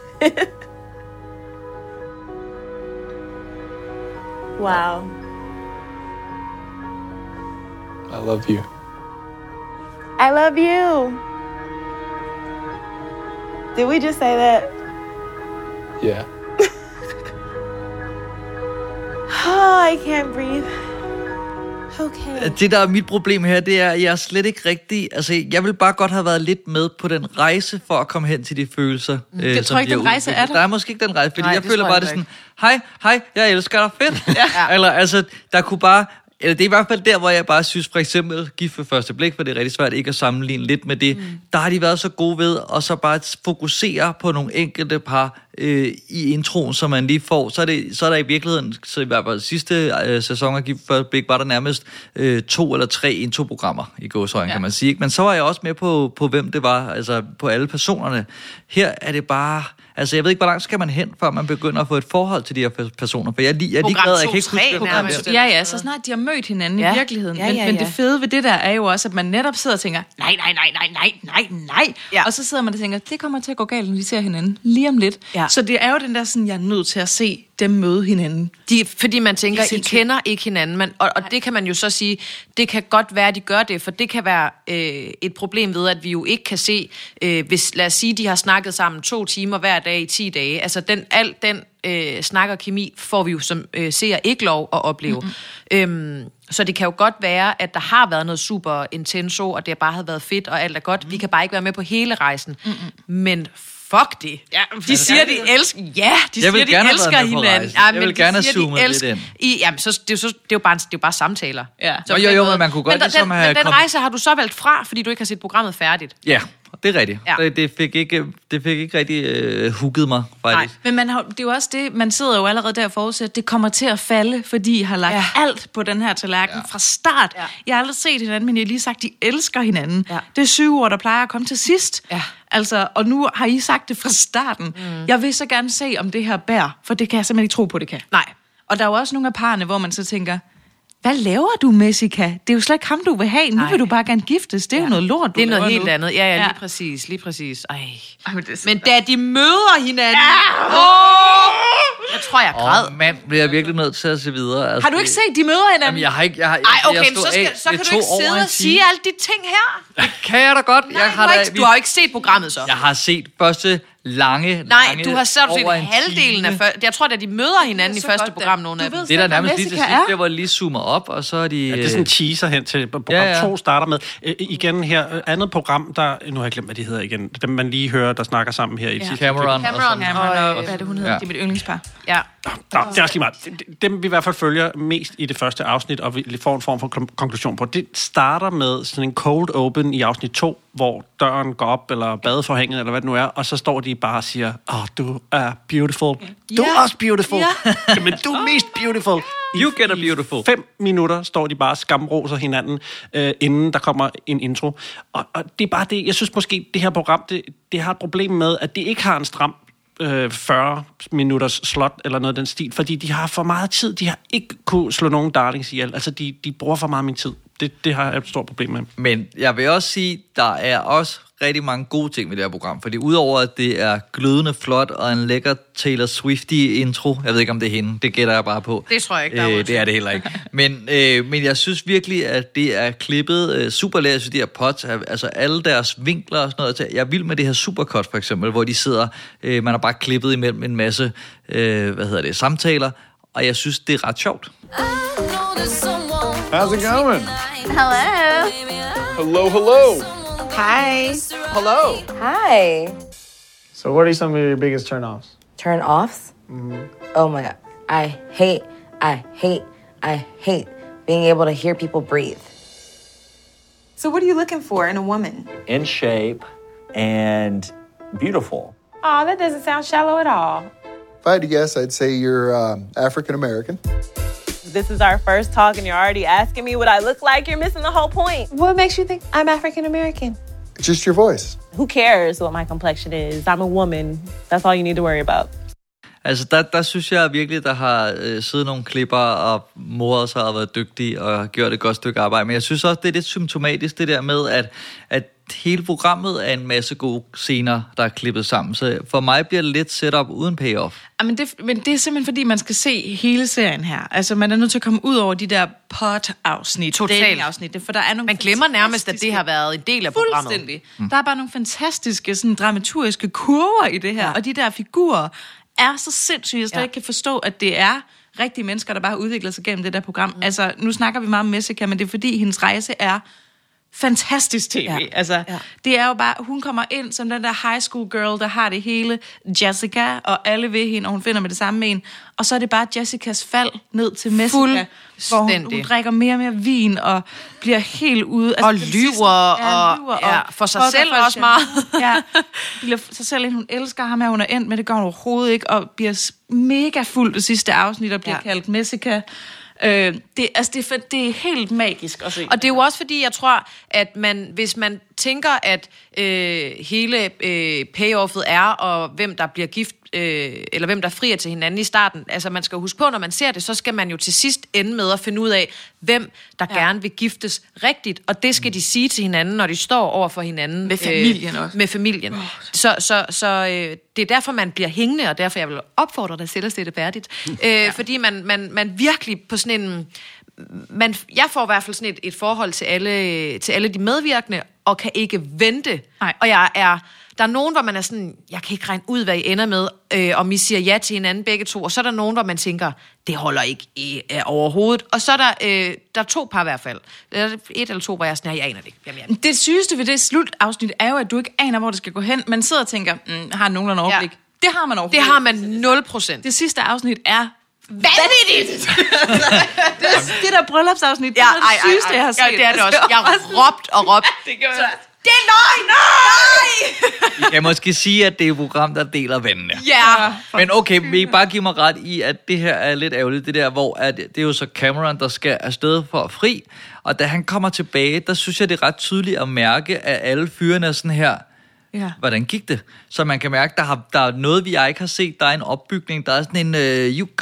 Wow. I love you. I love you. Did we just say that? Yeah. Oh, I can't breathe. Okay. Det, der er mit problem her, det er, at jeg er slet ikke rigtig... Altså, jeg vil bare godt have været lidt med på den rejse, for at komme hen til de følelser. Jeg tror ikke, den rejse er der. Der er måske ikke den rejse, fordi jeg føler bare, det sådan... Hej, jeg elsker dig, fedt. Eller, altså, der kunne bare... Eller det er i hvert fald der, hvor jeg bare synes, for eksempel Gift ved første blik, for det er rigtig svært ikke at sammenligne lidt med det. Der har de været så gode ved, og så bare fokusere på nogle enkelte par i introen, som man lige får. Så er der i virkeligheden, så i hvert fald sidste sæson af Gift ved første blik, var der nærmest 2 eller 3 introprogrammer i gåseøjne, kan man sige. Men så var jeg også med på, hvem det var, altså på alle personerne. Her er det bare... Altså, jeg ved ikke, hvor langt skal man hen, før man begynder at få et forhold til de her personer. For jeg er ligeglad, jeg kan ikke huske... Ja, så snart de har mødt hinanden i virkeligheden. Men det fede ved det der er jo også, at man netop sidder og tænker, nej. Ja. Og så sidder man og tænker, det kommer til at gå galt, når de ser hinanden lige om lidt. Ja. Så det er jo den der sådan, jeg er nødt til at se dem møde hinanden. Fordi man tænker, I kender ikke hinanden. Og det kan man jo så sige, det kan godt være, at de gør det, for det kan være et problem ved, at vi jo ikke kan se, hvis lad os sige, de har snakket sammen 2 timer hver dag i 10 dage. Altså al den snak og kemi får vi jo som seer ikke lov at opleve. Så det kan jo godt være, at der har været noget super intenso, og det bare har været fedt, og alt er godt. Vi kan bare ikke være med på hele rejsen. Men fuck det. Ja, de siger, de elsker... Ja, de siger, de elsker hinanden. Ja, jeg vil gerne have zoomet lidt ind. Jamen, så det er jo bare samtaler. Ja. Jo, men man kunne godt ligesom have... Men den rejse har du så valgt fra, fordi du ikke har set programmet færdigt. Ja, det er rigtigt. Ja. Det fik ikke rigtig hugget mig, faktisk. Nej, men det er jo også det, man sidder jo allerede der og forudser, at det kommer til at falde, fordi I har lagt alt på den her tallerken fra start. Ja. Jeg har aldrig set hinanden, men jeg har lige sagt, at de elsker hinanden. Ja. Det er 7 år, der plejer at komme til sidst. Ja. Altså, og nu har I sagt det fra starten. Jeg vil så gerne se, om det her bærer, for det kan jeg simpelthen ikke tro på, det kan. Nej. Og der er jo også nogle af parerne, hvor man så tænker, hvad laver du, Messica? Det er jo slet ikke ham, du vil have. Nu vil du bare gerne giftes. Det er jo noget lort, du Det er noget laver helt nu. andet. Ja, lige præcis, lige præcis. Ej. Men da de møder hinanden... Jeg tror, jeg græd. Mand, bliver jeg virkelig nødt til at se videre. Altså, Har du ikke set, de møder hinanden? Jamen, jeg har ikke... Ej, okay, men så kan du ikke sidde og sige alle de ting her. Det kan jeg da godt. Nej, du har jo ikke set programmet så. Jeg har set første lange Nej, du har set halvdelen af... Jeg tror, da de møder hinanden i første program, nogle af dem. Det er der nærmest lige til sidst, der hvor de lige zoomer op, og så er de... Ja, det er sådan en teaser hen til program 2 starter med. Igen her, andet program, der... Nu har jeg glemt, hvad de hedder igen. Dem, man lige hører, der snakker sammen her i sidste Cameron og hvad er det, hun hedder? Det er mit yndlingspar. Ja. Nå, det er også lige meget. Dem vi i hvert fald følger mest i det første afsnit, og vi får en form for konklusion på. Det starter med sådan en cold open i afsnit 2, hvor døren går op, eller badeforhænget, eller hvad det nu er, og så står de bare og siger, du er beautiful. Du er også beautiful. Men du er mest beautiful. You get a beautiful. 5 minutter står de bare og skamroser hinanden, inden der kommer en intro. Og det er bare det, jeg synes måske, det her program, det har et problem med, at det ikke har en stram 40 minutters slot eller noget af den stil, fordi de har for meget tid. De har ikke kunne slå nogen darlings ihjel. Altså, de bruger for meget af min tid. Det har jeg et stort problem med. Men jeg vil også sige, der er også rigtig mange gode ting med det her program, fordi udover at det er glødende flot og en lækker Taylor Swift-intro, jeg ved ikke om det er hende, det gætter jeg bare på. Det tror jeg ikke, der er det er det heller ikke. Men jeg synes virkelig, at det er klippet super lært. Jeg synes, de her pods, altså alle deres vinkler og sådan noget. Jeg er vild med det her supercut for eksempel, hvor de sidder, man har bare klippet imellem en masse, samtaler, og jeg synes, det er ret sjovt. How's it going? Hello. Hello, hello. Hi. Hello. Hi. So what are some of your biggest turn-offs? Turn-offs? Oh my God. I hate being able to hear people breathe. So what are you looking for in a woman? In shape and beautiful. Oh, that doesn't sound shallow at all. If I had to guess, I'd say you're African-American. This is our first talk and you're already asking me what I look like. You're missing the whole point. What makes you think I'm African-American? Just your voice. Who cares what my complexion is? I'm a woman. That's all you need to worry about. Altså, der synes jeg virkelig, der har siddet nogle klipper og moret sig og været dygtige og gjort et godt stykke arbejde. Men jeg synes også, det er lidt symptomatisk, det der med, at hele programmet er en masse gode scener, der er klippet sammen. Så for mig bliver det lidt setup uden payoff. Ja, men det er simpelthen, fordi man skal se hele serien her. Altså, man er nødt til at komme ud over de der pot-afsnit, dating-afsnit. For der er nogle man glemmer nærmest, at det har været en del af programmet. Fuldstændig. Der er bare nogle fantastiske sådan, dramaturgiske kurver i det her, og de der figurer er så sindssygt, at jeg ikke kan forstå, at det er rigtige mennesker, der bare har udviklet sig gennem det der program. Altså, nu snakker vi meget om Messica, men det er fordi, hendes rejse er fantastisk tv. Det er jo bare, hun kommer ind som den der high school girl, der har det hele, Jessica, og alle ved hende, og hun finder med det samme med en. Og så er det bare Jessicas fald ned til Messica, hvor hun drikker mere og mere vin, og bliver helt ude. Altså, og lyver, og for sig selv også meget. Bliver sig selv ind, hun elsker ham her, hun er endt med, det gør hun overhovedet ikke, og bliver mega fuld det sidste afsnit, og bliver kaldt Messica. Det er helt magisk at se. Og det er jo også fordi, jeg tror, at hvis man tænker, at hele payoffet er, og hvem der bliver gift, eller hvem der frier til hinanden i starten. Altså man skal huske på, når man ser det, så skal man jo til sidst ende med at finde ud af, hvem der gerne vil giftes rigtigt. Og det skal de sige til hinanden, når de står over for hinanden. Med familien også. Med familien. Så det er derfor, man bliver hængende, og derfor jeg vil opfordre dig til at se det færdigt. Fordi man virkelig på sådan en... jeg får i hvert fald sådan et forhold til alle de medvirkende, og kan ikke vente. Nej. Og der er nogen, hvor man er sådan, jeg kan ikke regne ud, hvad I ender med, om I siger ja til hinanden begge to. Og så er der nogen, hvor man tænker, det holder ikke overhovedet. Og så er der 2 par i hvert fald. 1 eller 2, hvor jeg er sådan, jeg aner det ikke. Det sygeste ved det slutafsnit er jo, at du ikke aner, hvor det skal gå hen. Man sidder og tænker, har nogenlunde overblik. Det har man overhovedet. Det har man 0%. Det sidste afsnit er vanvittigt! det der bryllupsafsnit, det er det sygeste, jeg har set. Det er det også. Jeg har råbt og råbt. Det gør jeg. Det er løgn! Nej! Jeg kan måske sige, at det er et program, der deler vandene. Ja. Men okay, vil I bare give mig ret i, at det her er lidt ærgerligt, det der, hvor det er jo så Cameron, der skal afsted for at fri, og da han kommer tilbage, der synes jeg, det er ret tydeligt at mærke, at alle fyrene er sådan her, hvordan gik det? Så man kan mærke, der er noget, vi ikke har set, der er en opbygning, der er sådan en, you go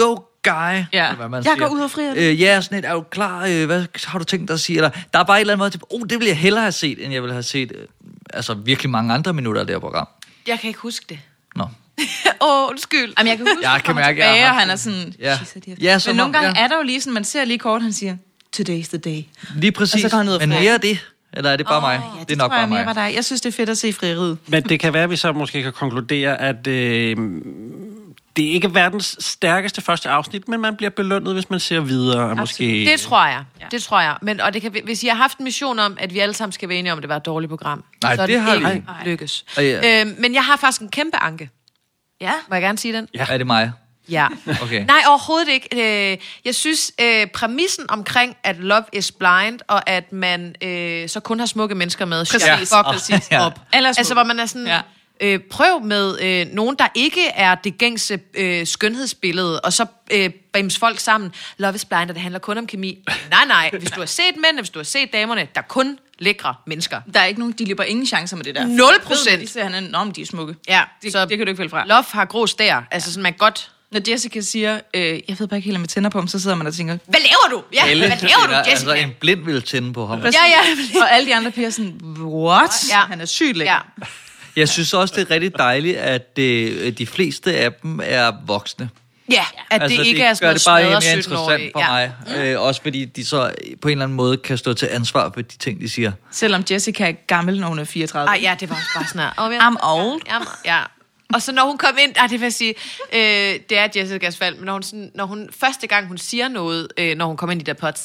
guy. Ja. Hvad man Jeg siger. går ud og frier. Ja, sådan et, er du klar? Hvad har du tænkt dig at sige? Eller, der er bare et eller andet måde til, det vil jeg hellere have set, end jeg vil have set virkelig mange andre minutter af det her program. Jeg kan ikke huske det. Nå. Undskyld. Jamen, jeg kan huske, Jeg kan mærke, tilbage, jeg og har han er sådan... Ja. Ja, som men nogle om, gange er der jo lige sådan, man ser lige kort, han siger, today's the day. Lige præcis, og så går han ud og men frier. mere af det. Eller er det bare mig? Ja, det er nok bare mig. Var dig. Jeg synes, det er fedt at se frieriet. Men det kan være, at vi så måske kan konkludere, at det er ikke verdens stærkeste første afsnit, men man bliver belønnet, hvis man ser videre. Måske... Det tror jeg. Ja. Det tror jeg. Men, og det kan, hvis I har haft en mission om, at vi alle sammen skal være enige om, at det var et dårligt program, nej, så er det har ikke vi. lykkes. Ja. Men jeg har faktisk en kæmpe anke. Ja. Må jeg gerne sige den? Ja. Er det mig? Ja. Okay. Nej, overhovedet ikke. Jeg synes, præmissen omkring, at Love is Blind, og at man så kun har smukke mennesker med, Præcis. op. Altså, hvor man er sådan... Prøv med nogen, der ikke er det gængse skønhedsbillede, og så bims folk sammen. Love is Blind, og det handler kun om kemi. Nej. Hvis du har set mændene, hvis du har set damerne, der er kun lækre mennesker. Der er ikke nogen, de løber ingen chancer med det der. 0%. De ser han om de er smukke. Ja, så det kan du ikke vælge fra. Love har grå stær. Altså sådan, man godt... Når Jessica siger, jeg ved bare ikke helt, om jeg tænder på ham, så sidder man og tænker, hvad laver du? Ja, hvad laver du, Jessica? Altså, en blind vil tænde på ham. Ja. Og alle de andre piger sådan, what? Ja. Han er sygt lækker. Ja. Jeg synes også, det er rigtig dejligt, at de fleste af dem er voksne. Ja, at det ikke er sådan noget smadret 17-årige. Det gør det bare mere smadret interessant for mig. Også fordi de så på en eller anden måde kan stå til ansvar for de ting, de siger. Selvom Jessica er gammel, når hun er 34. Ja, det var også bare sådan her. I'm old. Ja. Og så når hun kom ind, det vil jeg sige, det er Jessicas fald, men når hun første gang hun siger noget, når hun kommer ind i der pots,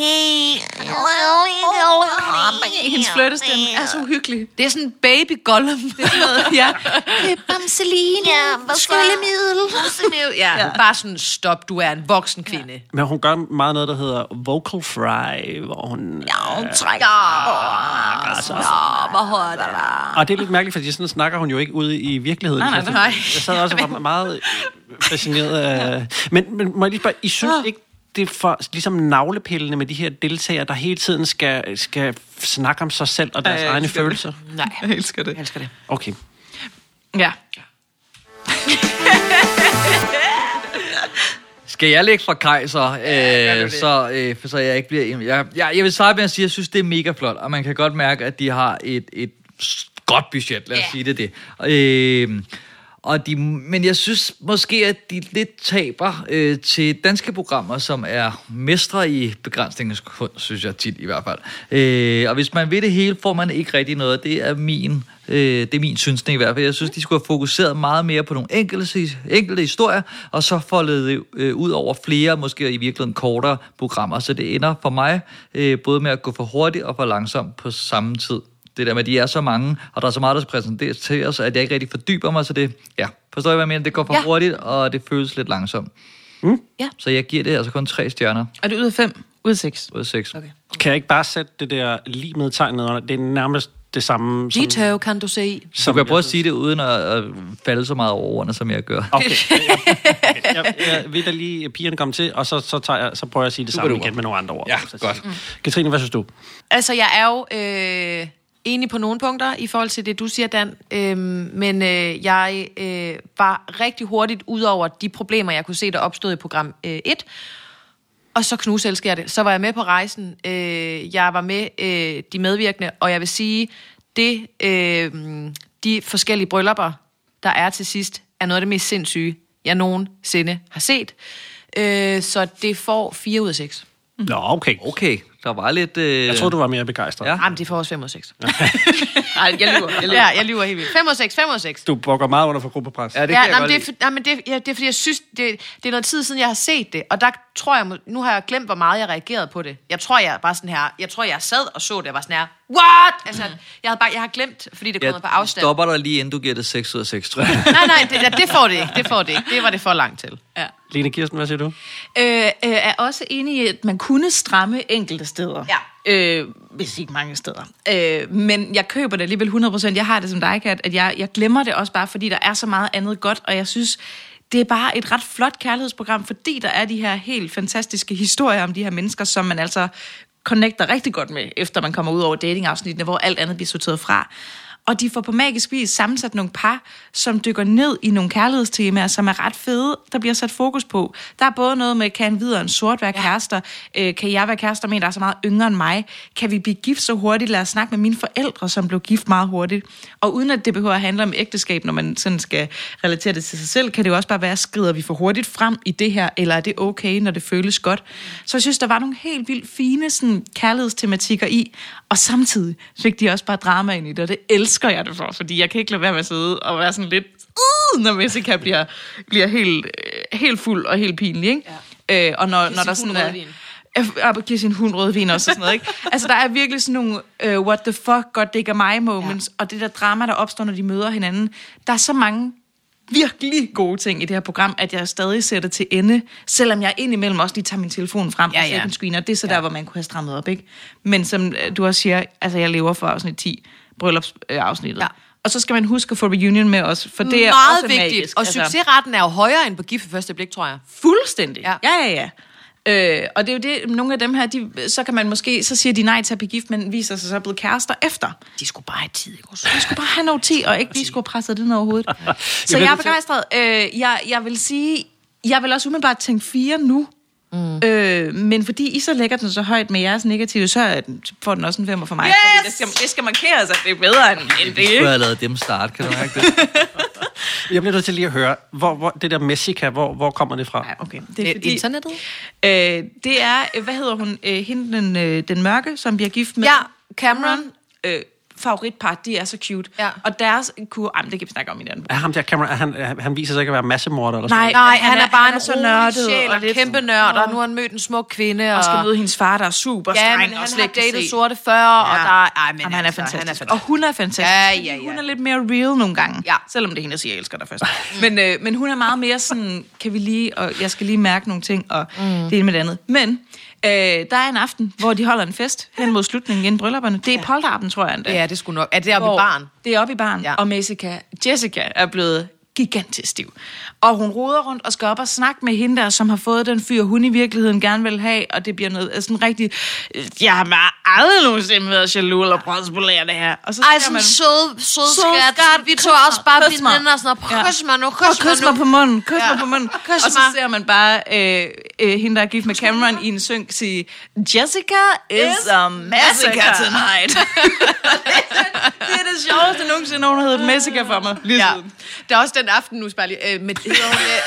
hendes flirtestemme er så uhyggelig. Det er sådan baby Gollum. Det er sådan noget, ja. Bamseline, skyllemiddel. Ja, bare sådan, stop, du er en voksen kvinde. Ja. Men hun gør meget noget, der hedder vocal fry, hvor hun... hun trækker. Og det er lidt mærkeligt, fordi sådan snakker hun jo ikke ude i virkeligheden. Nej. Jeg sad også og var meget fascineret af... Men må jeg lige spørge, I synes ikke, det er for ligesom navlepillende med de her deltagere, der hele tiden skal snakke om sig selv og deres egne følelser? Nej, jeg elsker det. Okay. Ja. Skal jeg lægge fra Kaj, så jeg ikke bliver... Jeg vil starte med at sige, at jeg synes, det er mega flot, og man kan godt mærke, at de har et godt budget, lad os sige det. Men jeg synes måske, at de lidt taber til danske programmer, som er mestre i begrænsningens kunst, synes jeg tit i hvert fald. Og hvis man ved det hele, får man ikke rigtig noget. Det er min synsning i hvert fald. Jeg synes, de skulle have fokuseret meget mere på nogle enkelte historier, og så foldet ud over flere, måske i virkeligheden kortere programmer. Så det ender for mig både med at gå for hurtigt og for langsomt på samme tid. Det der med, at de er så mange, og der er så meget, der skal præsenteres til os, at jeg ikke rigtig fordyber mig, så det, forstår jeg, hvad jeg mener? Det går for hurtigt, og det føles lidt langsomt. Ja. Så jeg giver det altså kun 3 stjerner. Er det ud af 5? Ud af 6? Ud af 6. Okay. Kan jeg ikke bare sætte det der lige med tegnet under? Det er nærmest det samme som... Dito kan du se. Du kan prøve at sige det, uden at falde så meget over ordene, som jeg gør. Okay. Jeg ved da lige, pigerne kom til, og så prøver jeg at sige det samme igen med nogle andre ord. Ja, godt. Katrine, hvad synes du? Altså, jeg er jo enig på nogle punkter i forhold til det, du siger, Dan. Men jeg var rigtig hurtigt ud over de problemer, jeg kunne se, der opstod i program 1. Og så knuselsker jeg det. Så var jeg med på rejsen. Jeg var med de medvirkende, og jeg vil sige, de forskellige bryllupper, der er til sidst, er noget af det mest sindssyge, jeg nogensinde har set. Så det får 4 ud af 6. Nå, okay. Okay, der var lidt... Jeg tror du var mere begejstret. Ja. Jamen, det får også 5 ud af 6. Nej, jeg lyver. Ja, jeg lyver helt vildt. 5 ud af 6. Du bukker meget under for gruppepres. Ja, det kan jeg godt lide. Det er fordi, jeg synes, det er noget tid siden, jeg har set det. Og der tror jeg, nu har jeg glemt, hvor meget jeg reagerede på det. Jeg tror, jeg sad og så det, og var sådan her, what? Altså, jeg har glemt, fordi det kom på afstand. Jeg stopper dig lige, inden du giver det 6 ud af 6, tror jeg. Nej, det får det ikke. Det var det for langt til. Ja. Lene Kirsten, hvad siger du? Er også enig i, at man kunne stramme enkelte steder. Ja. Hvis ikke mange steder. Men jeg køber det alligevel 100%. Jeg har det som dig, Kat, at jeg glemmer det også bare, fordi der er så meget andet godt, og jeg synes, det er bare et ret flot kærlighedsprogram, fordi der er de her helt fantastiske historier om de her mennesker, som man altså connecter rigtig godt med, efter man kommer ud over datingafsnittene, hvor alt andet bliver sorteret fra. Og de får på magisk vis sammensat nogle par, som dykker ned i nogle kærlighedstemaer, som er ret fede, der bliver sat fokus på. Der er både noget med, kan en hvid og en sort være kærester? Kan jeg være kærester med en, der er så meget yngre end mig? Kan vi blive gift så hurtigt? Lad os snakke med mine forældre, som blev gift meget hurtigt. Og uden at det behøver at handle om ægteskab, når man sådan skal relatere det til sig selv, kan det jo også bare være, skrider vi for hurtigt frem i det her, eller er det okay, når det føles godt? Så jeg synes, der var nogle helt vildt fine sådan, kærlighedstematikker i, og samtidig fik de også bare drama ind i det, og det elsker jeg det for, fordi jeg kan ikke lade være med at sidde og være sådan lidt, når Messica bliver helt fuld og helt pinlig, ikke? Ja. Og når der sådan er... giver sin hund rødvin også og sådan noget, ikke? Altså, der er virkelig sådan nogle what the fuck, godt det ikke er mig moments, og det der drama, der opstår, når de møder hinanden. Der er så mange virkelig gode ting i det her program, at jeg stadig ser det til ende, selvom jeg indimellem også lige tager min telefon frem og second screener. Det er så der, hvor man kunne have strammet op, ikke? Men som du også siger, altså jeg lever for afsnit 10, bryllupsafsnittet. Ja. Og så skal man huske at få reunion med os, for det er meget også vigtigt. magisk. Og succesraten er jo højere end på gift ved første blik, tror jeg. Fuldstændig. Ja. Og det er jo det, nogle af dem her, så kan man måske, så siger de nej til at blive gift, men viser sig så blevet kærester efter. De skulle bare have tid, ikke? De skulle bare have noget tid, og ikke vi skulle presse det ned over hovedet. Så jeg er begejstret. Jeg vil sige, jeg vil også umiddelbart tænke 4 nu. Men fordi I så lægger den så højt med jeres negative, så får den også en 5 for mig. Yes! Det skal markeres, at det er bedre end det. Vi skulle have lavet dem start, kan du mærke det? Jeg bliver nødt til lige at høre, hvor det der Messica, hvor kommer det fra? Ja, okay. Det er fordi, internettet? Det er, hvad hedder hun, hende den mørke, som bliver gift med Cameron. Favoritpar, de er så cute. Ja. Og deres kunne... det kan vi snakke om i den. Er ham der Cameron, han viser sig ikke at være massemorder eller sådan? Nej, han er bare en rolig sjæl og kæmpe nørd, og nu har han mødt en smuk kvinde. Og skal møde hendes far, der er super streng. Ja, men han har datet sorte før, og der... men han er fantastisk. Og hun er fantastisk. Ja. Hun er lidt mere real nogle gange, selvom det er hende, der siger, jeg elsker dig først. Men hun er meget mere sådan, kan vi lige... Og jeg skal lige mærke nogle ting, og det ene med det andet. Men... der er en aften, hvor de holder en fest hen mod slutningen inden bryllupperne. Det er polterappen, tror jeg endda. Ja, det skulle nok. Er det oppe i baren? Det er oppe i baren, og Jessica er blevet gigantisk stiv. Og hun roder rundt og skal op og snakke med hende der, som har fået den fyr, hun i virkeligheden gerne vil have, og det bliver noget sådan rigtig... Jeg har bare aldrig nogensinde været jaloux eller prøvet at spolere det her. Og så sådan en sød skat. Vi tog også bare veninder og sådan noget. Kys mig nu, kys mig på munden, kys mig på munden. Og så ser man bare hende, der er gift med Cameron i en synk sige, Jessica is a massacre tonight. Det er det sjoveste nogensinde, nogen har heddet Messica for mig. Lige siden. Der er også den aften, nu spørger jeg lige, det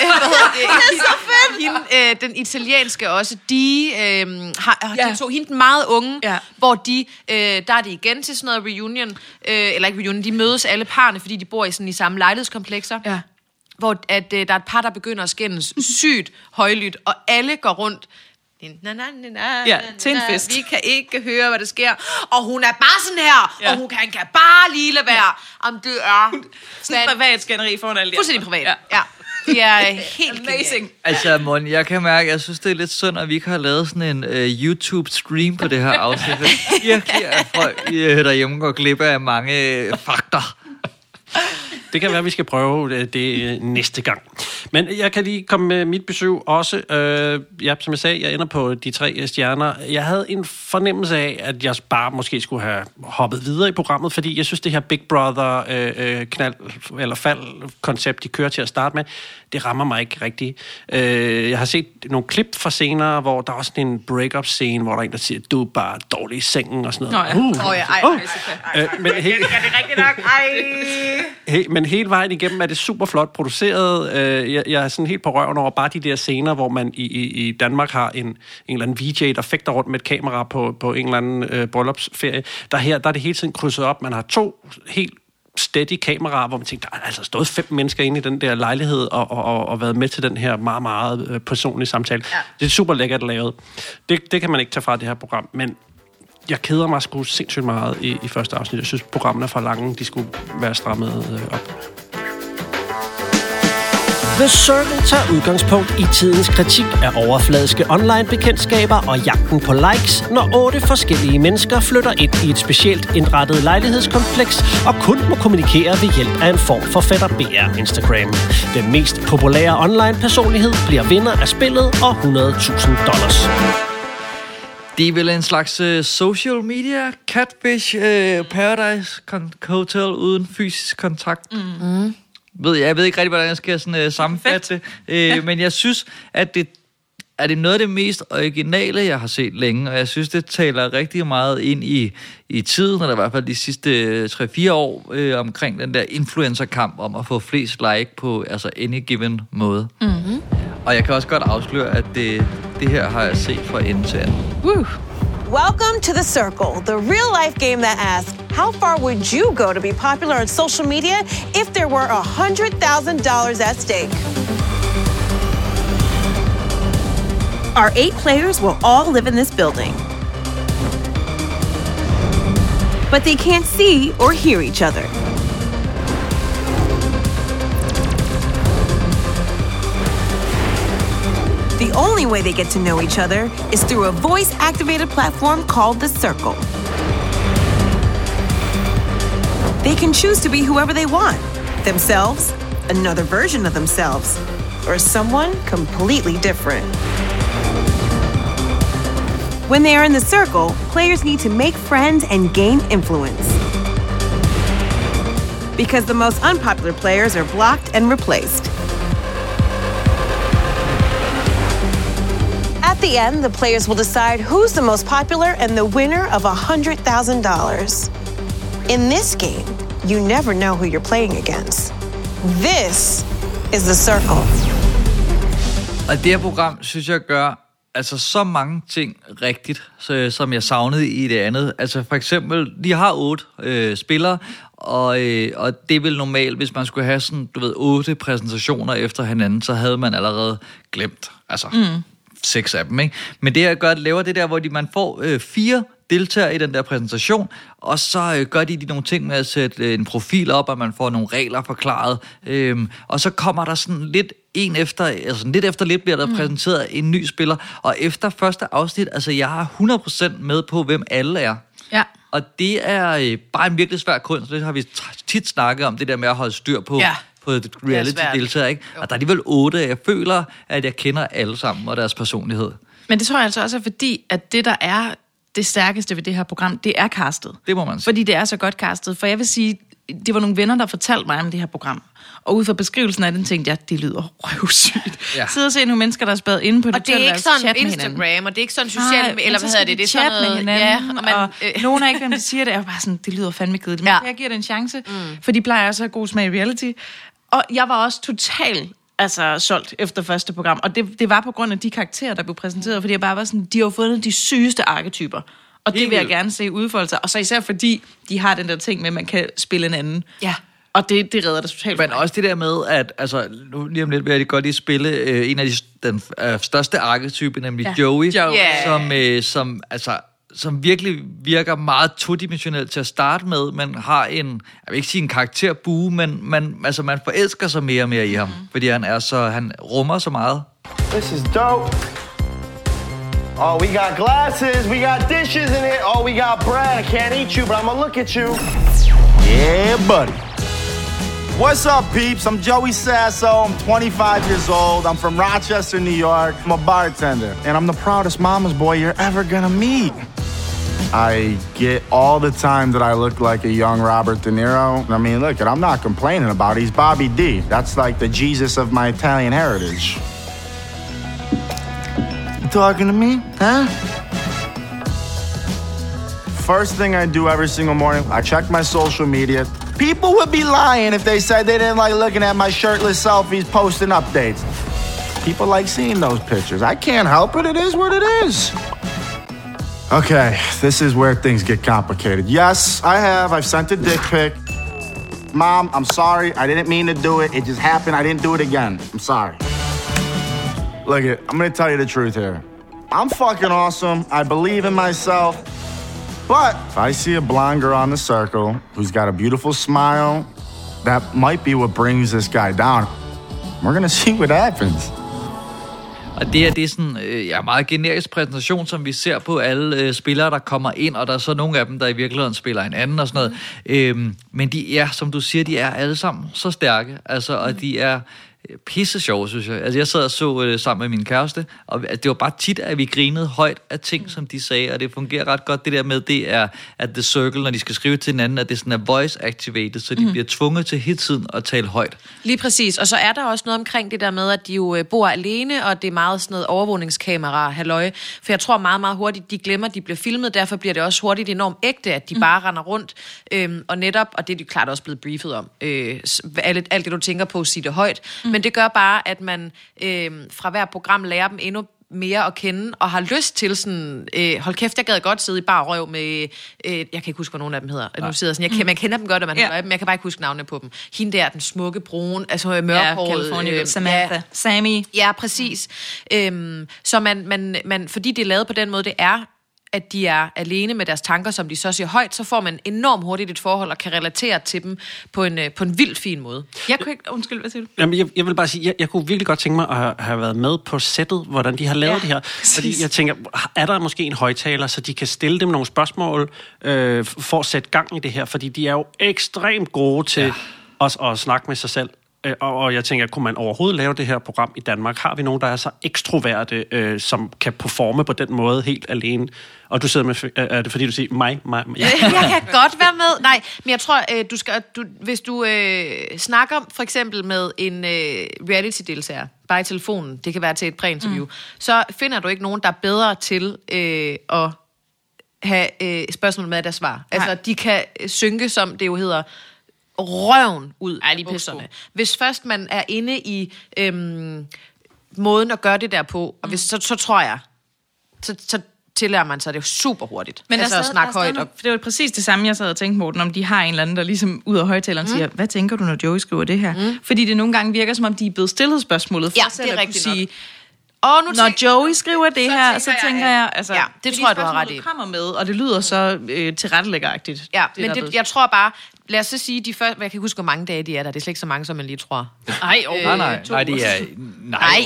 er den italienske også, de tog hende den meget unge, hvor der er det igen til sådan noget reunion, eller ikke reunion, de mødes alle parne, fordi de bor i samme lejlighedskomplekser, hvor at, der er et par, der begynder at skændes sygt højlydt, og alle går rundt, til en fest. Vi kan ikke høre, hvad der sker. Og hun er bare sådan her, og hun kan bare lige lade være. Om det er sådan en privat skænderi foran alle. Fuldstændig privat. Ja. Det er helt amazing. Altså, Mon, jeg kan mærke, jeg synes, det er lidt synd, at vi ikke har lavet sådan en YouTube-stream på det her afsnit. Virkelig, at folk derhjemme går glip af mange fakter. Det kan være, at vi skal prøve det næste gang. Men jeg kan lige komme med mit besøg også. Som jeg sagde, jeg ender på de 3 stjerner. Jeg havde en fornemmelse af, at jeg bare måske skulle have hoppet videre i programmet, fordi jeg synes, det her Big Brother knald eller fald-koncept, de kører til at starte med, det rammer mig ikke rigtigt. Jeg har set nogle klip fra senere, hvor der er også en break-up-scene, hvor der er en, der siger, du er bare dårlig i sengen og sådan noget. Men hele vejen igennem er det super flot produceret. Jeg er sådan helt på røven over bare de der scener, hvor man i Danmark har en eller anden VJ, der fægter rundt med et kamera på en eller anden bryllupsferie. Der er det hele tiden krydset op. Man har 2 helt steady kameraer, hvor man tænker, der er altså stået 5 mennesker inde i den der lejlighed og været med til den her meget, meget personlige samtale. Ja. Det er super lækkert lavet. Det kan man ikke tage fra det her program, men jeg keder mig sgu sindssygt meget i første afsnit. Jeg synes, programmerne er for lange. De skulle være strammet op. The Circle tager udgangspunkt i tidens kritik af overfladiske online-bekendtskaber og jagten på likes, når 8 forskellige mennesker flytter ind i et specielt indrettet lejlighedskompleks og kun må kommunikere ved hjælp af en form for fætter BR Instagram. Den mest populære online-personlighed bliver vinder af spillet og $100,000. Det er vel en slags social media, catfish, paradise hotel uden fysisk kontakt. Jeg ved ikke rigtig, hvordan jeg skal sådan, sammenfatte det, men jeg synes, at det er noget af det mest originale, jeg har set længe, og jeg synes, det taler rigtig meget ind i tiden, eller i hvert fald de sidste 3-4 år, omkring den der influencer-kamp om at få flest like på any given måde. Mm-hmm. Og jeg kan også godt afsløre, at det her har jeg set fra ende til anden. Welcome to The Circle, the real-life game that asks, how far would you go to be popular on social media if there were $100,000 at stake? Our 8 players will all live in this building. But they can't see or hear each other. The only way they get to know each other is through a voice-activated platform called The Circle. They can choose to be whoever they want. Themselves, another version of themselves, or someone completely different. When they are in The Circle, players need to make friends and gain influence. Because the most unpopular players are blocked and replaced. At the end, the players will decide who's the most popular and the winner of $100,000. In this game, you never know who you're playing against. This is The Circle. Og det her program, synes jeg, gør så mange ting rigtigt, som jeg savnede i det andet. Altså for eksempel, de har 8 spillere, og det er vel normalt, hvis man skulle have sådan, 8 præsentationer efter hinanden, så havde man allerede glemt, 6 af dem, ikke? Men det her laver det der, hvor man får 4 deltagere i den der præsentation, og så gør de nogle ting med at sætte en profil op, og man får nogle regler forklaret, og så kommer der sådan lidt lidt efter lidt bliver der præsenteret en ny spiller, og efter første afsnit, jeg er 100% med på, hvem alle er. Ja. Og det er bare en virkelig svær kunst, det har vi tit snakket om, det der med at holde styr på, på reality-deltager, ikke? Og der er alligevel 8, jeg føler, at jeg kender alle sammen og deres personlighed. Men det tror jeg altså også er fordi, at det der er det stærkeste ved det her program, det er castet. Det må man sige. Fordi det er så godt castet. For jeg vil sige, det var nogle venner, der fortalte mig om det her program. Og ud fra beskrivelsen af den tænkte jeg, det lyder røvsygt. Ja. Sidde og se nogle mennesker, der er spadet inde på det. Og det er ikke sådan Instagram, og det er ikke sådan sociale, eller hvad hedder det? Det er sådan noget, hinanden, og nogen af ikke, hvem de siger det, er bare sådan, det lyder fandme kedeligt. Men jeg giver det en chance, for de plejer også at have god smag i reality. Og jeg var også totalt solgt efter første program. Og det var på grund af de karakterer, der blev præsenteret, fordi jeg bare var sådan, de har fundet de sygeste arketyper. Og det vil jeg gerne se udfolde sig. Og så især fordi, de har den der ting med, at man kan spille en anden. Ja. Og det redder det totalt. Men også det der med, at nu lige om lidt vil jeg godt lige spille en af den største arketype, nemlig Joey. Som virkelig virker meget todimensionelt til at starte med, men har jeg vil ikke sige en karakterbue, men man forelsker sig mere og mere i ham, fordi han rummer så meget. This is dope. Oh, we got glasses, we got dishes in it, oh, we got bread. I can't eat you, but I'm gonna look at you. Yeah, buddy. What's up, peeps? I'm Joey Sasso. I'm 25 years old. I'm from Rochester, New York. I'm a bartender, and I'm the proudest mama's boy you're ever gonna meet. I get all the time that I look like a young Robert De Niro. I mean, look, I'm not complaining about it. He's Bobby D. That's like the Jesus of my Italian heritage. You talking to me, huh? First thing I do every single morning, I check my social media. People would be lying if they said they didn't like looking at my shirtless selfies posting updates. People like seeing those pictures. I can't help it. It is what it is. Okay, this is where things get complicated. Yes, I've sent a dick pic. Mom, I'm sorry. I didn't mean to do it. It just happened. I didn't do it again. I'm sorry. Look, I'm gonna tell you the truth here. I'm fucking awesome. I believe in myself. But if I see a blonde girl on The Circle who's got a beautiful smile, that might be what brings this guy down. We're gonna see what happens. Og det er sådan meget generisk præsentation, som vi ser på alle spillere, der kommer ind, og der er så nogle af dem, der i virkeligheden spiller en anden og sådan noget. Men de er, som du siger, de er alle sammen så stærke, og de er pisse sjov, synes jeg. Altså, jeg sad og så sammen med min kæreste, og det var bare tit, at vi grinede højt af ting, som de sagde, og det fungerer ret godt. Det der med, det er at The Circle, når de skal skrive til hinanden, at det sådan er voice-activated, så de bliver tvunget til hele tiden at tale højt. Lige præcis. Og så er der også noget omkring det der med, at de jo bor alene, og det er meget sådan noget overvågningskamera, halløj. For jeg tror meget, meget hurtigt, de glemmer, at de bliver filmet, derfor bliver det også hurtigt enormt ægte, at de bare render rundt. Og netop, og det er de klart også blevet briefet om, alt det, du tænker på, sige det højt. Men det gør bare, at man fra hver program lærer dem endnu mere at kende, og har lyst til sådan, hold kæft, jeg gad godt sidde i bar røv med, jeg kan ikke huske, hvad nogen af dem hedder. Nu sidder sådan, man kender dem godt, og man hører dem, jeg kan bare ikke huske navnene på dem. Hende der, den smukke, brune, altså mørkhåret. Samantha. Sammy. Ja, præcis. Så man, fordi det er lavet på den måde, det er, at de er alene med deres tanker, som de så siger højt, så får man enormt hurtigt et forhold og kan relatere til dem på en vildt fin måde. Jeg kunne ikke... Undskyld, hvad siger du? Jamen, jeg vil bare sige, jeg kunne virkelig godt tænke mig at have været med på sættet, hvordan de har lavet det her. Fordi jeg tænker, er der måske en højtaler, så de kan stille dem nogle spørgsmål for at sætte gang i det her? Fordi de er jo ekstremt gode til at snakke med sig selv. Og jeg tænker, kunne man overhovedet lave det her program i Danmark? Har vi nogen, der er så ekstroverte, som kan performe på den måde helt alene? Og du sidder med... Er det fordi, du siger mig? Ja. Jeg kan godt være med. Nej, men jeg tror, hvis du snakker for eksempel med en reality-deltager, bare i telefonen, det kan være til et præinterview, så finder du ikke nogen, der er bedre til at have spørgsmål med deres svar. Altså, de kan synke, som det jo hedder, røven ud af bukserne. Hvis først man er inde i måden at gøre det der på, og hvis, så tror jeg, så tillærer man sig det jo super hurtigt. Men altså at snakke højt. Det var præcis det samme, jeg sad og tænkte, Morten, om de har en eller anden, der ligesom ud af højtaleren siger, hvad tænker du, når Joey skriver det her? Fordi det nogle gange virker, som om de er blevet stillet spørgsmålet. Ja, det er rigtigt sige, når Joey skriver det her, så tænker jeg... Altså, ja, det tror jeg, du har ret i. Kommer med, og det lyder så tilrettelæggeragtigt. Ja, men jeg tror bare... Lad os så sige, de første... Jeg kan ikke huske, hvor mange dage de er der. Det er slet ikke så mange, som man lige tror. Nej, de er... Nej,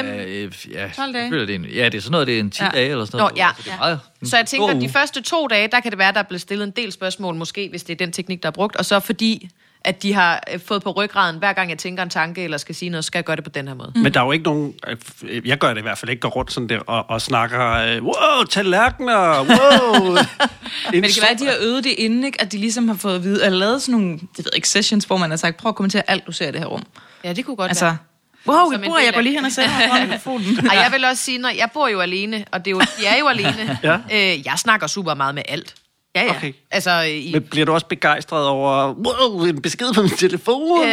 12 dage. Ja, det er sådan noget, det er en 10 dage eller sådan noget. Ja. Så det er meget... Så jeg tænker, at de første 2 dage, der kan det være, der er blevet stillet en del spørgsmål, måske, hvis det er den teknik, der er brugt. Og så fordi... at de har fået på ryggraden, hver gang jeg tænker en tanke, eller skal sige noget, skal jeg gøre det på den her måde. Men der er jo ikke nogen... Jeg gør det i hvert fald ikke, går rundt sådan der og snakker, wow, tallerkener, wow. Men det kan være, at de har øvet det inden, ikke? At de ligesom har fået at vide, eller lavet sådan nogle, det ved ikke, sessions, hvor man har sagt, prøv at kommentere alt, du ser i det her rum. Ja, det kunne godt være. Wow, jeg går lige hen og sætter mig foran mikrofonen. Og jeg vil også sige, når jeg bor jo alene, og det er jo, jeg er jo alene, jeg snakker super meget med alt. Ja. Okay. Altså, men bliver du også begejstret over, wow, en besked på min telefon?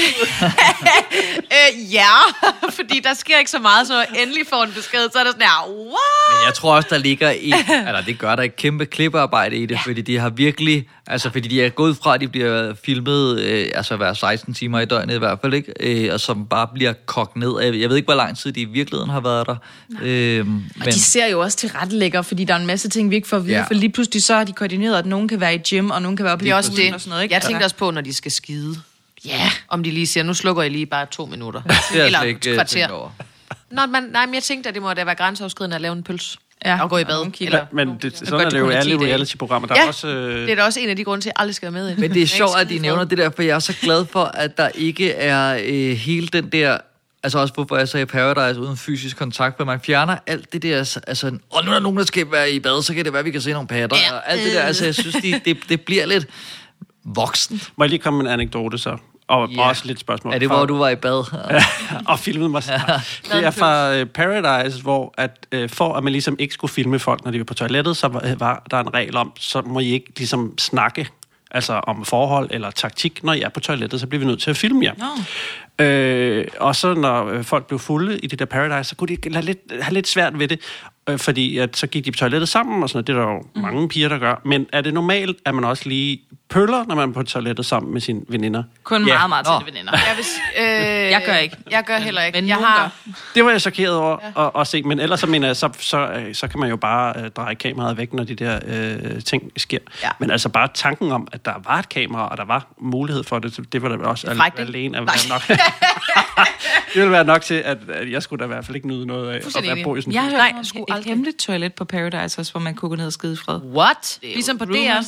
Ja, fordi der sker ikke så meget, så endelig får en besked, så er der sådan her, what? Men jeg tror også, der ligger eller det gør der et kæmpe klippearbejde i det, fordi de har virkelig, altså fordi de er gået fra, at de bliver filmet, altså hver 16 timer i døgnet i hvert fald, ikke? Og som bare bliver kogt ned af. Jeg ved ikke, hvor lang tid de i virkeligheden har været der. Og de ser jo også tilrettelægger, fordi der er en masse ting, vi ikke får at vide, for lige pludselig så er de koordineret, at nogen kan være i gym, og nogen kan være oppe i det er også det. Og sådan noget, ikke? Jeg tænkte også på, når de skal skide. Ja. Om de lige siger, nu slukker jeg lige bare 2 minutter. Eller et kvarter. Men jeg tænkte, at det må da være grænseoverskridende at lave en pølse. Ja. Og gå i bad. Men sådan er det jo alle reality-programmer. Der er også, det er da også en af de grunde til, at jeg aldrig skal være med i. Men det er sjovt, at de nævner det der, for jeg er så glad for, at der ikke er hele den der... Altså også hvorfor jeg sagde Paradise uden fysisk kontakt, hvor man fjerner alt det der, altså, nu er der nogen, der skal være i bad, så kan det være, vi kan se nogle patter, og alt det der, altså jeg synes, det bliver lidt voksen. Må jeg lige komme med en anekdote så? Og også lidt spørgsmål. Er det, hvor du var i bad? Og filmede mig. Det er fra Paradise, hvor for at man ligesom ikke skulle filme folk, når de var på toilettet, så var der en regel om, så må I ikke ligesom snakke altså om forhold eller taktik, når I er på toilettet, så bliver vi nødt til at filme jer. Og så når folk blev fulde i det der Paradise, så kunne de have lidt svært ved det, fordi at så gik de på toilettet sammen, og sådan noget. Det er der jo mange piger, der gør. Men er det normalt, at man også lige pøller, når man er på toilettet sammen med sine veninder? Kun meget, meget tætte veninder. Jeg gør ikke. Jeg gør heller ikke. Men det var jeg chokeret over at se, men ellers så mener jeg, så kan man jo bare dreje kameraet væk, når de der ting sker. Ja. Men altså bare tanken om, at der var et kamera, og der var mulighed for det, det var da også alene at være nok. Det ville være nok til, at jeg skulle da i hvert fald ikke nyde noget af at være på i sådan. Jeg har hørt et hemmeligt toilet på Paradise også, hvor man kunne gå ned og skide i fred. What? Ligesom på DR?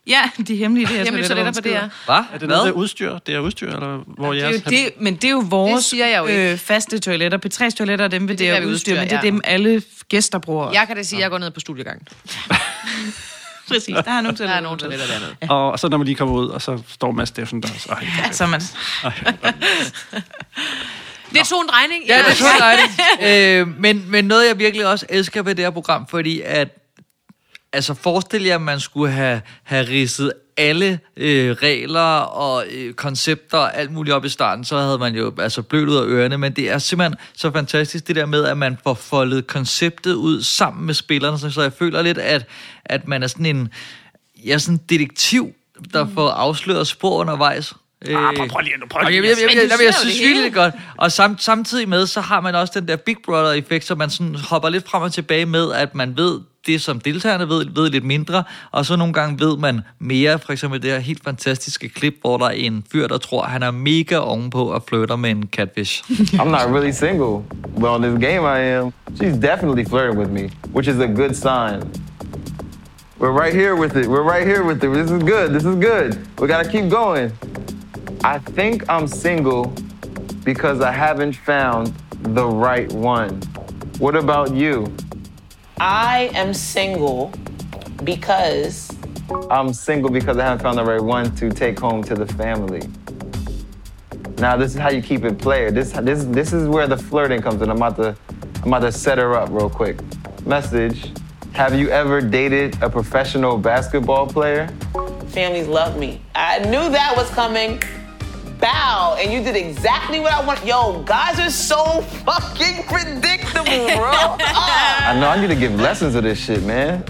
Ja, de hemmelige toiletter på DR. Hvad? Er det noget, der udstyr? Det er udstyr, eller hvor det er jo det, men det er jo vores faste toiletter. P3's toiletter, dem vil det er udstyr, men det er dem, alle gæster bruger. Jeg kan da sige, at jeg går ned på studiegangen. Præcis, der er nogle toiletter dernede. Ja. Og så når man lige kommer ud, og så står Mads Steffensen der. Så man... Det tog en drejning. Ja, det tog en drejning. Men noget, jeg virkelig også elsker ved det her program, fordi at... Altså, forestil jer, at man skulle have ridset alle regler og koncepter og alt muligt op i starten, så havde man jo altså blødt ud af ørerne, men det er simpelthen så fantastisk, det der med, at man får foldet konceptet ud sammen med spillerne, så jeg føler lidt, at man er sådan en detektiv, der får afsløret spor undervejs. Prøv lige. Jeg synes virkelig det godt. Og samtidig med, så har man også den der Big Brother-effekt, så man sådan hopper lidt frem og tilbage med, at man ved det, som deltagerne ved lidt mindre, og så nogle gange ved man mere. For eksempel det her helt fantastiske klip, hvor der er en fyr, der tror, han er mega ovenpå og flytter med en catfish. I'm not really single, but on this game I am. She's definitely flirting with me, which is a good sign. We're right here with it. This is good. We gotta keep going. I think I'm single because I haven't found the right one. What about you? I am single because... I'm single because I haven't found the right one to take home to the family. Now this is how you keep it player. This is where the flirting comes in. I'm about to set her up real quick. Message. Have you ever dated a professional basketball player? Families love me. I knew that was coming. Bow, and you did exactly what I want. Yo, guys are so fucking predictable, bro. I know, I need to give lessons of this shit, man.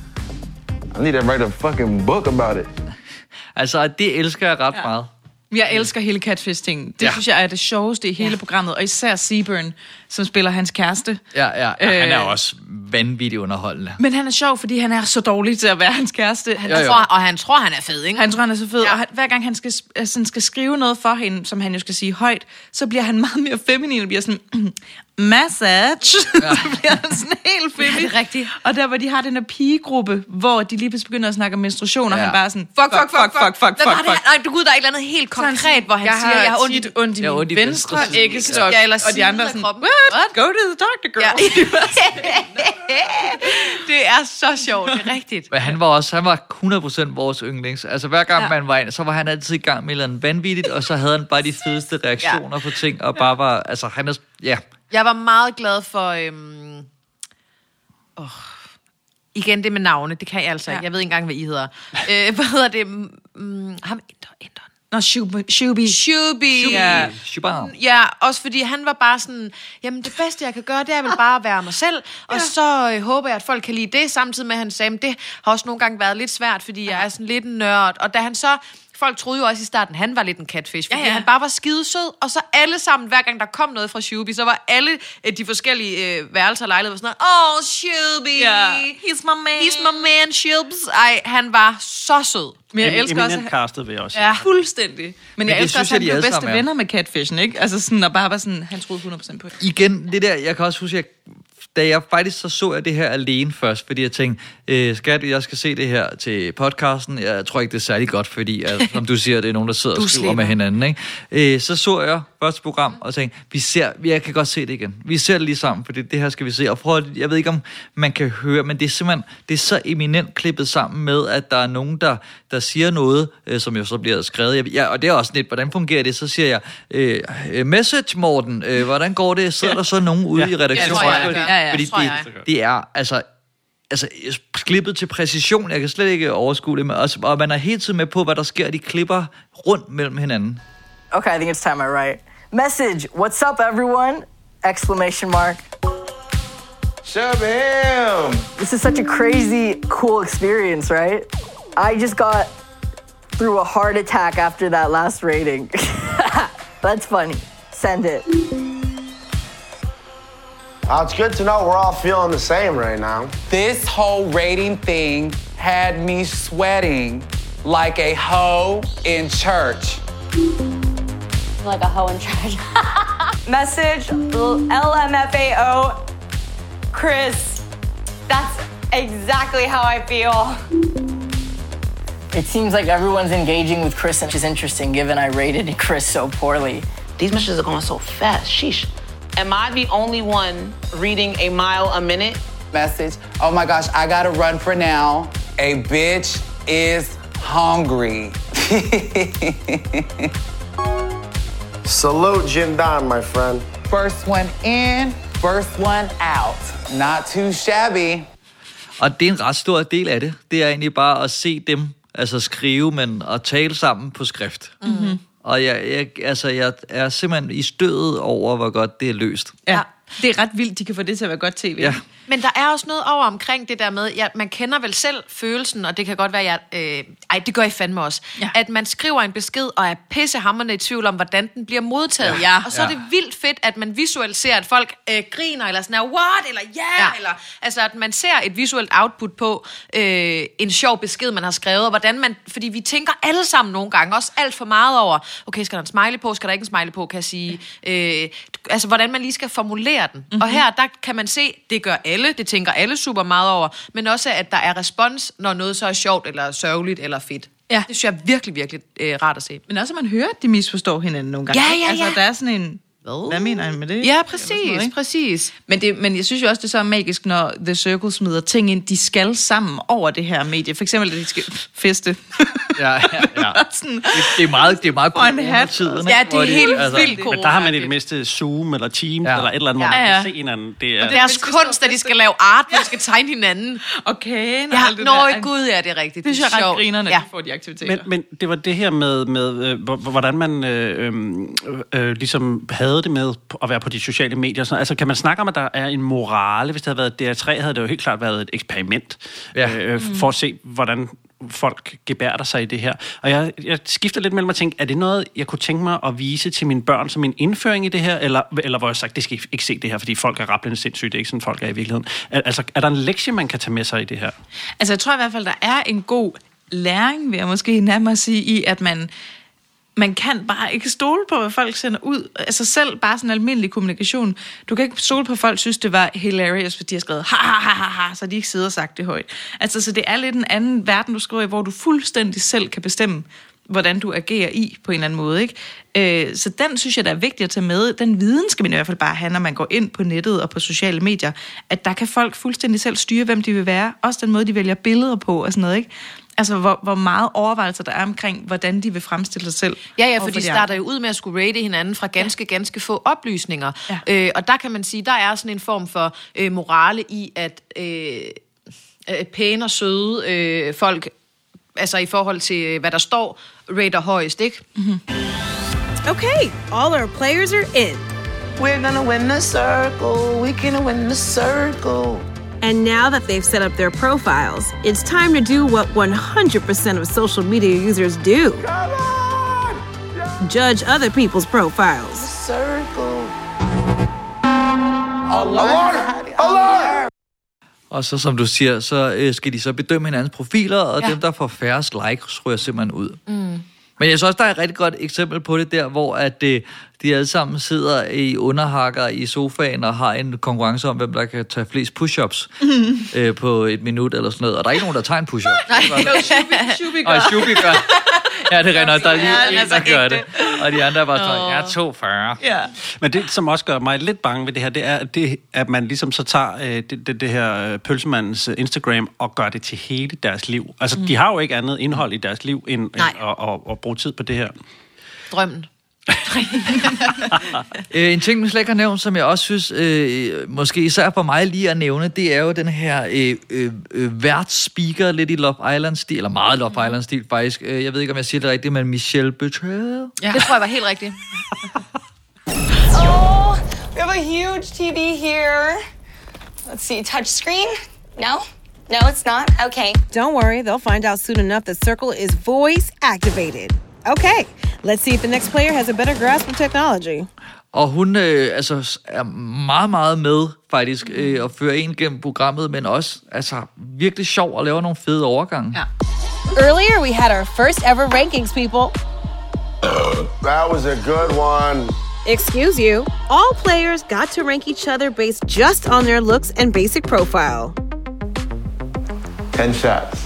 I need to write a fucking book about it. Altså, det elsker jeg ret meget. Jeg elsker hele catfish-ting. Det synes jeg er det sjoveste i hele programmet, og især Seaburn, som spiller hans kæreste. Ja, han er også vanvittigt underholdende. Men han er sjov, fordi han er så dårlig til at være hans kæreste. Han tror, han er fed, ikke? Han tror, han er så fed, og hver gang han skal skrive noget for hende, som han jo skal sige højt, så bliver han meget mere feminin, og bliver sådan... massage. Så bliver han sådan helt feminin. Ja, det er rigtigt. Og der, hvor de har den her pigegruppe, hvor de lige pludselig begynder at snakke om menstruation, og han bare sådan... Fuck. Nej, du gud, der er et eller andet helt konkret, hvor han siger, jeg har ondt i min venstre æggestok, og de andre sådan, what? Go to the doctor, girl. Det er så sjovt, det er rigtigt. Men han var 100% vores yndlings. Altså hver gang man var ind, så var han altid i gang med et eller andet vanvittigt, og så havde han bare de fedeste reaktioner på ting, og bare var, altså han er, Jeg var meget glad for, igen det med navne, det kan jeg altså ikke. Jeg ved ikke engang, hvad I hedder. Hvad hedder det? Ham Inderen. Nå, Shubi. Ja, også fordi han var bare sådan, jamen det bedste jeg kan gøre, det er vel bare at være mig selv, og så håber jeg, at folk kan lide det, samtidig med at han sagde, men det har også nogle gange været lidt svært, fordi jeg er sådan lidt en nørd, og da han så, folk troede jo også i starten, han var lidt en catfish, fordi han bare var skidesød, og så alle sammen, hver gang der kom noget fra Shubi, så var alle de forskellige værelser og lejligheder sådan noget, Shubi, he's my man, Shubs. Ej, han var så sød. Men jeg elsker også... castet, vil jeg også. Ja, fuldstændig. Men jeg elsker også, at han blev bedste venner med catfishen, ikke? Altså sådan, og bare var sådan, han troede 100% på det. Igen, det der, jeg kan også huske, da jeg faktisk så jeg det her alene først, fordi jeg tænkte, skat, jeg skal se det her til podcasten. Jeg tror ikke, det er særlig godt, fordi, som du siger, det er nogen, der sidder og skriver med hinanden. Ikke? Så jeg første program og tænkte, jeg kan godt se det igen. Vi ser det lige sammen, for det her skal vi se. Og jeg ved ikke, om man kan høre, men det er simpelthen, det er så eminent klippet sammen med, at der er nogen, der siger noget, som jo så bliver skrevet. Og det er også lidt, hvordan fungerer det? Så siger jeg, message Morten, hvordan går det? Sidder der så nogen ude i redaktionen? Fordi det er altså klippet til præcision. Jeg kan slet ikke overskue det, og man er hele tiden med på, hvad der sker. De klipper rundt mellem hinanden. Okay, I think it's time I write. Message, what's up everyone? Exclamation mark. Shabam! This is such a crazy, cool experience, right? I just got through a heart attack after that last rating. That's funny. Send it. It's good to know we're all feeling the same right now. This whole rating thing had me sweating like a hoe in church. Like a hoe in church. Message, LMFAO, Chris. That's exactly how I feel. It seems like everyone's engaging with Chris, which is interesting given I rated Chris so poorly. These messages are going so fast. Sheesh. Am I the only one reading a mile a minute? Message. Oh my gosh, I gotta run for now. A bitch is hungry. Salute Jindan, my friend. First one in, first one out. Not too shabby. Og det er en ret stor del af det. Det er egentlig bare at se dem altså skrive, men at tale sammen på skrift. Mm-hmm. Og jeg er simpelthen i stødet over, hvor godt det er løst. Ja, det er ret vildt, de kan få det til at være godt tv. Ja. Men der er også noget over omkring det der med, man kender vel selv følelsen, og det kan godt være, det gør I fandme også, at man skriver en besked, og er pissehamrende i tvivl om, hvordan den bliver modtaget. Ja. Og så er det vildt fedt, at man visualiserer, at folk griner, eller sådan, what, eller eller altså, at man ser et visuelt output på en sjov besked, man har skrevet, og hvordan man, fordi vi tænker alle sammen nogle gange, også alt for meget over, okay, skal der en smiley på, skal der ikke en smiley på, kan jeg sige, altså, hvordan man lige skal formulere den. Mm-hmm. Og her, der kan man se, det gør alle, det tænker alle super meget over, men også, at der er respons, når noget så er sjovt, eller sørgeligt, eller fedt. Ja. Det synes jeg er virkelig, virkelig rart at se. Men også, at man hører, at de misforstår hinanden nogle gange. Ja. Altså, der er sådan en... Hvad mener han med det? Ja, præcis. Men jeg synes jo også, det er så magisk, når The Circle smider ting ind, de skal sammen over det her medie. For eksempel, at de skal feste. Ja. Sådan, det er meget corona-tiden. Ja, det er helt vildt corona. Men der har man i det mindste Zoom eller Teams eller et eller andet, hvor man kan se hinanden. Det er deres kunst, at de skal lave art, hvor de skal tegne hinanden. Okay. Gud, ja, det er rigtigt. Det er ret griner, når de får de aktiviteter. Men det var det her med hvordan man ligesom havde det med at være på de sociale medier. Så, altså, kan man snakke om, at der er en morale? Hvis det havde været DR3, havde det jo helt klart været et eksperiment for at se, hvordan folk gebærder sig i det her. Og jeg skifter lidt mellem at tænke, er det noget, jeg kunne tænke mig at vise til mine børn som en indføring i det her, eller hvor jeg sagt, det skal I ikke se det her, fordi folk er rablende sindssygt, det er ikke sådan, folk er i virkeligheden. Altså, er der en lektie, man kan tage med sig i det her? Altså, jeg tror i hvert fald, der er en god læring, vil jeg måske nærmere sige, i at man kan bare ikke stole på, hvad folk sender ud. Altså selv bare sådan almindelig kommunikation. Du kan ikke stole på, at folk synes, det var hilarious, fordi de har skrevet ha, så de ikke sidder og sagt det højt. Altså, så det er lidt en anden verden, du skriver i, hvor du fuldstændig selv kan bestemme, hvordan du agerer i på en eller anden måde, ikke? Så den synes jeg, der er vigtigt at tage med. Den viden skal man i hvert fald bare have, når man går ind på nettet og på sociale medier, at der kan folk fuldstændig selv styre, hvem de vil være. Også den måde, de vælger billeder på og sådan noget, ikke? Altså, hvor meget overvejelser der er omkring, hvordan de vil fremstille sig selv. Ja, for de starter jo ud med at skulle rate hinanden fra ganske få oplysninger. Ja. Og der kan man sige, der er sådan en form for morale i, at pæne og søde folk, altså i forhold til, hvad der står, rater højst, ikke? Mm-hmm. Okay, all our players are in. We're gonna win the circle. We're gonna win the circle. And now that they've set up their profiles, it's time to do what 100% of social media users do. Come on! Yeah. Judge other people's profiles. Circle. Alert! Og så, som du siger, så skal de så bedømme hinandens profiler, og dem, der får færrest likes, ryger simpelthen ud. Mm. Men jeg synes også, der er et rigtig godt eksempel på det der, hvor at de alle sammen sidder i underhakker i sofaen og har en konkurrence om, hvem der kan tage flest push-ups på et minut eller sådan noget. Og der er ikke nogen, der tager en push-up. Nej, Shubi gør. Ja, det er der er lige en, der gør det. Og de andre er bare sådan, jeg er 42. Ja. Men det, som også gør mig lidt bange ved det her, det er, at man ligesom så tager det her pølsemandens Instagram og gør det til hele deres liv. Altså, de har jo ikke andet indhold i deres liv, end at bruge tid på det her. Drømmen. En ting, man slet ikke har nævnt, som jeg også synes, måske især for mig lige at nævne, det er jo den her værtsspeaker, lidt i Love Island-stil, eller meget Love Island-stil faktisk. Jeg ved ikke, om jeg siger det rigtigt, men Michelle Buteau. Ja. Det tror jeg var helt rigtigt. Oh, we have a huge TV here. Let's see, touchscreen? No? No, it's not? Okay. Don't worry, they'll find out soon enough that Circle is voice activated. Okay, let's see if the next player has a better grasp of technology. Og hun er meget, meget med faktisk at føre en gennem programmet, men også virkelig sjov og laver nogle fede overgange. Ja. Earlier we had our first ever rankings, people. That was a good one. Excuse you. All players got to rank each other based just on their looks and basic profile. 10 shots.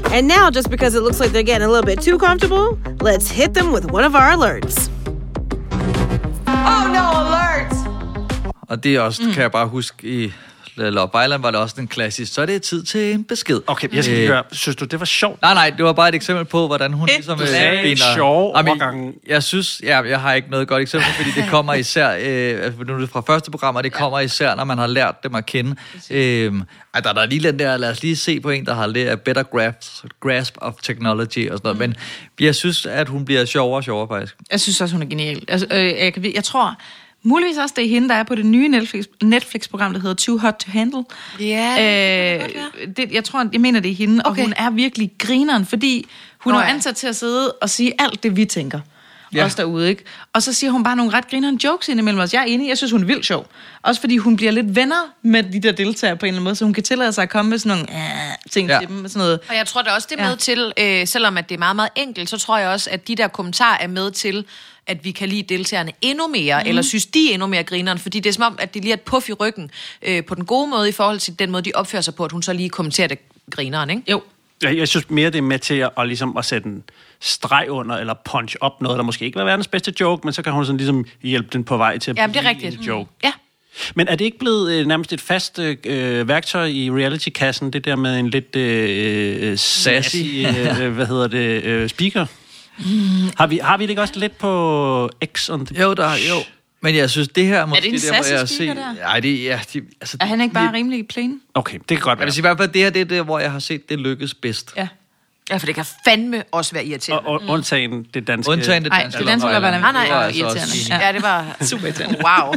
And now, just because it looks like they're getting a little bit too comfortable, let's hit them with one of our alerts. Oh no, alert! Og det er også, kan jeg bare huske, i Love Island var det også den klassisk, så er det tid til en besked. Okay, jeg skal høre, synes du, det var sjovt? Nej, det var bare et eksempel på, hvordan hun ligesom finder... sjov overgang. Jeg synes, jeg har ikke noget godt eksempel, fordi det kommer især, nu er det fra første program, og det kommer især, når man har lært dem at kende. Der er lige den der, lad os lige se på en, der har lært better grasp of technology og sådan noget, men jeg synes, at hun bliver sjovere og sjovere faktisk. Jeg synes også, hun er genial. Altså, jeg tror... Muligvis også, det er hende, der er på det nye Netflix-program, der hedder Too Hot to Handle. Ja. Jeg mener, det er hende, og hun er virkelig grineren, fordi hun er ansat til at sidde og sige alt det, vi tænker. Også derude, ikke? Og så siger hun bare nogle ret grineren jokes indimellem os. Jeg er enig, jeg synes, hun er vildt sjov. Også fordi hun bliver lidt venner med de der deltagere på en eller anden måde, så hun kan tillade sig at komme med sådan nogle ting til dem. Sådan noget. Og jeg tror da også, det er med til, selvom at det er meget, meget enkelt, så tror jeg også, at de der kommentarer er med til, at vi kan lide deltagerne endnu mere, eller synes de endnu mere grineren, fordi det er som om, at det lige er et puff i ryggen på den gode måde, i forhold til den måde, de opfører sig på, at hun så lige kommenterer det grineren, ikke? Jo. Jeg synes mere, det er med til at sætte en streg under, eller punch op noget, der måske ikke var verdens bedste joke, men så kan hun sådan ligesom hjælpe den på vej til at blive en joke. Ja. Men er det ikke blevet nærmest et fast værktøj i reality-kassen, det der med en lidt sassy, speaker? Har vi det ikke også lidt på X on the Jo. Men jeg synes, det her... Er det en sassy speaker der? Nej, det er... Altså, er han ikke bare rimelig plain? Okay, det kan godt være. Jeg vil sige i hvert fald, det her det er det, hvor jeg har set, det lykkes bedst. Ja, for det kan fandme også være irriterende. Og undtagen det danske... Undtagen det danske. Nej, det danske var bare irriterende. Ja, det var super irriterende. Wow.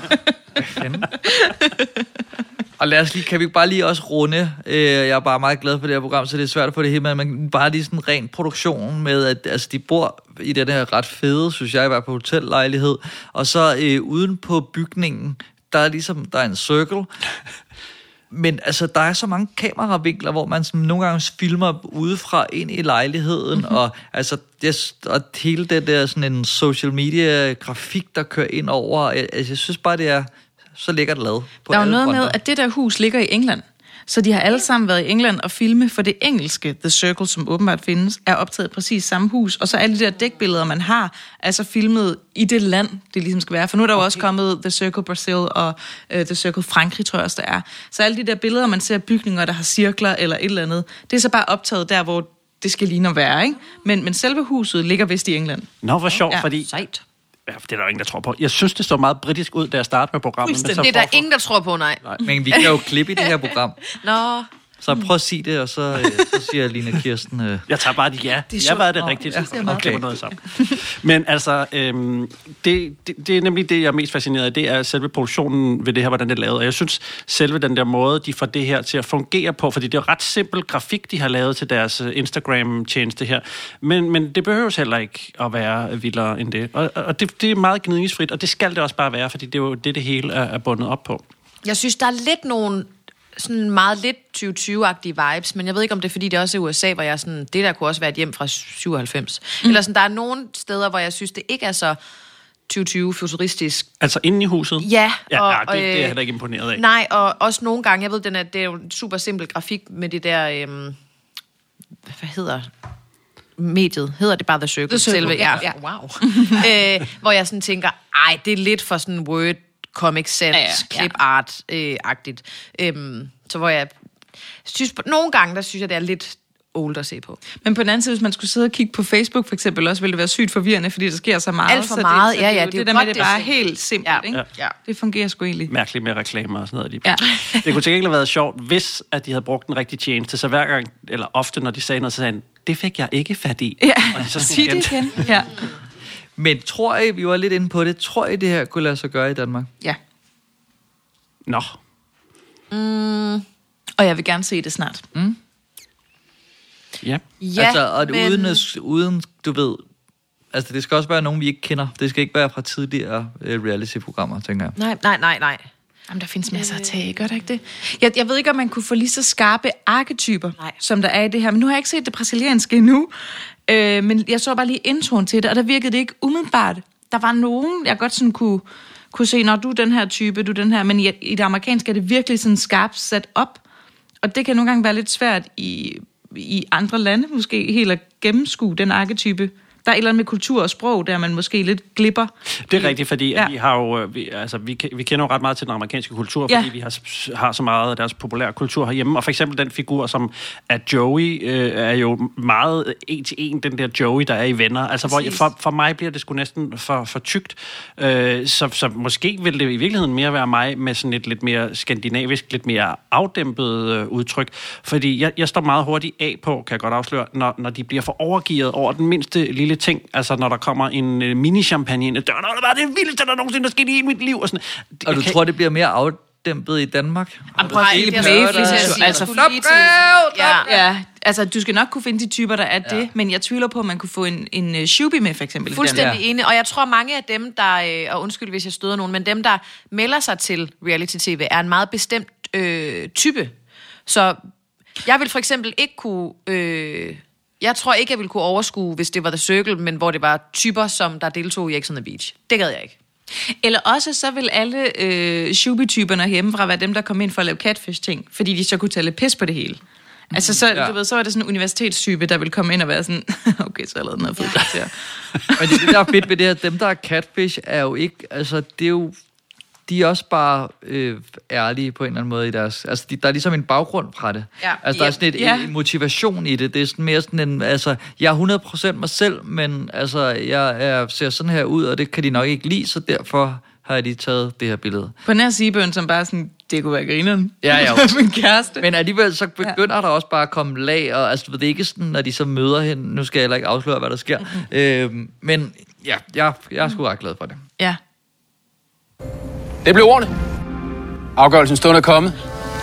Og lad os lige, kan vi bare lige også runde, jeg er bare meget glad for det her program, så det er svært at få det hele med, men bare lige sådan en ren produktion med, at altså, de bor i den her ret fede, synes jeg, i hvert fald hotellejlighed, og så uden på bygningen, der er en circle, men altså, der er så mange kameravinkler, hvor man sådan nogle gange filmer udefra ind i lejligheden, og altså, og hele det der sådan en social media grafik, der kører ind over, jeg synes bare, det er så lækkert lavet. Der er jo noget med, at det der hus ligger i England. Så de har alle sammen været i England og filme, for det engelske The Circle, som åbenbart findes, er optaget præcis samme hus. Og så alle de der dækbilleder, man har, er så filmet i det land, det ligesom skal være. For nu er der jo også kommet The Circle Brazil og The Circle Frankrig, tror jeg også, der er. Så alle de der billeder, man ser bygninger, der har cirkler eller et eller andet, det er så bare optaget der, hvor det skal ligne at være, ikke? Men selve huset ligger vist i England. Nå, hvor sjovt, fordi... Sejt. Ja, det er der ingen, der tror på. Jeg synes, det så meget britisk ud, da jeg startede med programmet. Men det er der ingen, der tror på, nej. Men vi kan jo klippe i det her program. Nå. Så prøv at sige det, og så siger Line Kirsten... Jeg tager bare det ja. Jeg var det rigtigt. Okay. Noget sammen. Men altså, det er nemlig det, jeg er mest fascineret af. Det er selve produktionen ved det her, hvordan det er lavet. Og jeg synes, selve den der måde, de får det her til at fungere på, fordi det er jo ret simpel grafik, de har lavet til deres Instagram-tjeneste her. Men det behøves heller ikke at være vildere end det. Og det er meget gnidningsfrit, og det skal det også bare være, fordi det er jo det hele er bundet op på. Jeg synes, der er lidt nogle... sådan meget lidt 2020-agtige vibes, men jeg ved ikke, om det er, fordi det også er USA, hvor jeg sådan, det der kunne også være et hjem fra 97. Eller sådan, der er nogle steder, hvor jeg synes, det ikke er så 2020 futuristisk. Altså inde i huset? Ja. Det er jeg heller ikke imponeret af. Nej, og også nogle gange, jeg ved, det er jo en super simpel grafik med det der, hvad hedder mediet? Hedder det bare The Circle? The Circle, selve? ja. Wow. Hvor jeg sådan tænker, det er lidt for sådan Word Comic Sans, clip art-agtigt. Så hvor jeg synes, nogle gange, der synes jeg, det er lidt old at se på. Men på den anden side, hvis man skulle sidde og kigge på Facebook for eksempel, også ville det være sygt forvirrende, fordi der sker så meget. Alt for meget, det er det der med, det bare er helt simpelt, ikke? Ja. Det fungerer sgu egentlig. Mærkeligt med reklamer og sådan noget. Det kunne til gengæld have været sjovt, hvis at de havde brugt den rigtige tjeneste, så hver gang, eller ofte, når de sagde noget, så sagde de, det fik jeg ikke fat i. Ja, og så sig det igen. Ja. Men tror I, vi var lidt inde på det, tror I, det her kunne lade sig gøre i Danmark? Ja. Nå. Og jeg vil gerne se det snart. Ja. Altså, og det uden, du ved, altså det skal også være nogen, vi ikke kender. Det skal ikke være fra tidligere reality-programmer, tænker jeg. Nej. Jamen, der findes masser at tage, gør der ikke det? Jeg ved ikke, om man kunne få lige så skarpe arketyper, som der er i det her. Men nu har jeg ikke set det brasilianske endnu. Men jeg så bare lige introen til det, og der virkede det ikke umiddelbart. Der var nogen, jeg godt sådan kunne se, når du er den her type, du er den her, men i det amerikanske er det virkelig sådan skarpt sat op. Og det kan nogle gange være lidt svært i i andre lande måske helt at gennemskue den arketype. Der er et eller andet med kultur og sprog, der man måske lidt glipper. Det er rigtigt, fordi vi har jo, vi kender jo ret meget til den amerikanske kultur, fordi vi har så meget af deres populære kultur herhjemme. Og for eksempel den figur, som er Joey, er jo meget en til en, den der Joey, der er i Venner. Altså, hvor for mig bliver det sgu næsten for tykt. Så måske vil det i virkeligheden mere være mig med sådan et lidt mere skandinavisk, lidt mere afdæmpet udtryk. Fordi jeg står meget hurtigt af på, kan jeg godt afsløre, når de bliver for overgivet over den mindste lille ting, altså når der kommer en mini-champagne ind ad døren, og det var det vildeste, der nogensinde er sket i mit liv. Og, sådan. Og du tror, det bliver mere afdæmpet i Danmark? Altså, du skal nok kunne finde de typer, der er det, men jeg tvivler på, at man kunne få en Shuby med, for eksempel. Fuldstændig enig, og jeg tror, mange af dem, der, og undskyld, hvis jeg støder nogen, men dem, der melder sig til reality-tv, er en meget bestemt type. Så jeg vil for eksempel ikke kunne... Jeg tror ikke, jeg ville kunne overskue, hvis det var The Circle, men hvor det var typer, som der deltog i X on the Beach. Det gad jeg ikke. Eller også så vil alle Shuby-typerne hjemmefra være dem, der kom ind for at lave catfish-ting, fordi de så kunne tage lidt pis på det hele. Altså, så var det sådan en universitetstype, der ville komme ind og være sådan, okay, så har jeg lavet noget fedt her. Men det der er fedt ved det her, dem, der er catfish, er jo ikke, altså, det er jo, de er også bare ærlige på en eller anden måde i deres... Altså, der er ligesom en baggrund fra det. Ja. Altså, der er sådan en motivation i det. Det er sådan mere sådan en... Altså, jeg er 100% mig selv, men altså, jeg ser sådan her ud, og det kan de nok ikke lide, så derfor har jeg lige taget det her billede. På nær Seabøn, som bare sådan, det kunne være grineren. Ja. Min kæreste. Men alligevel, så begynder der også bare at komme lag, og altså, det er ikke sådan, når de så møder hende... Nu skal jeg heller ikke afsløre, hvad der sker. Men ja, jeg er sgu ret glad for det. Ja. Det blev ordene. Afgørelsen stund er kommet.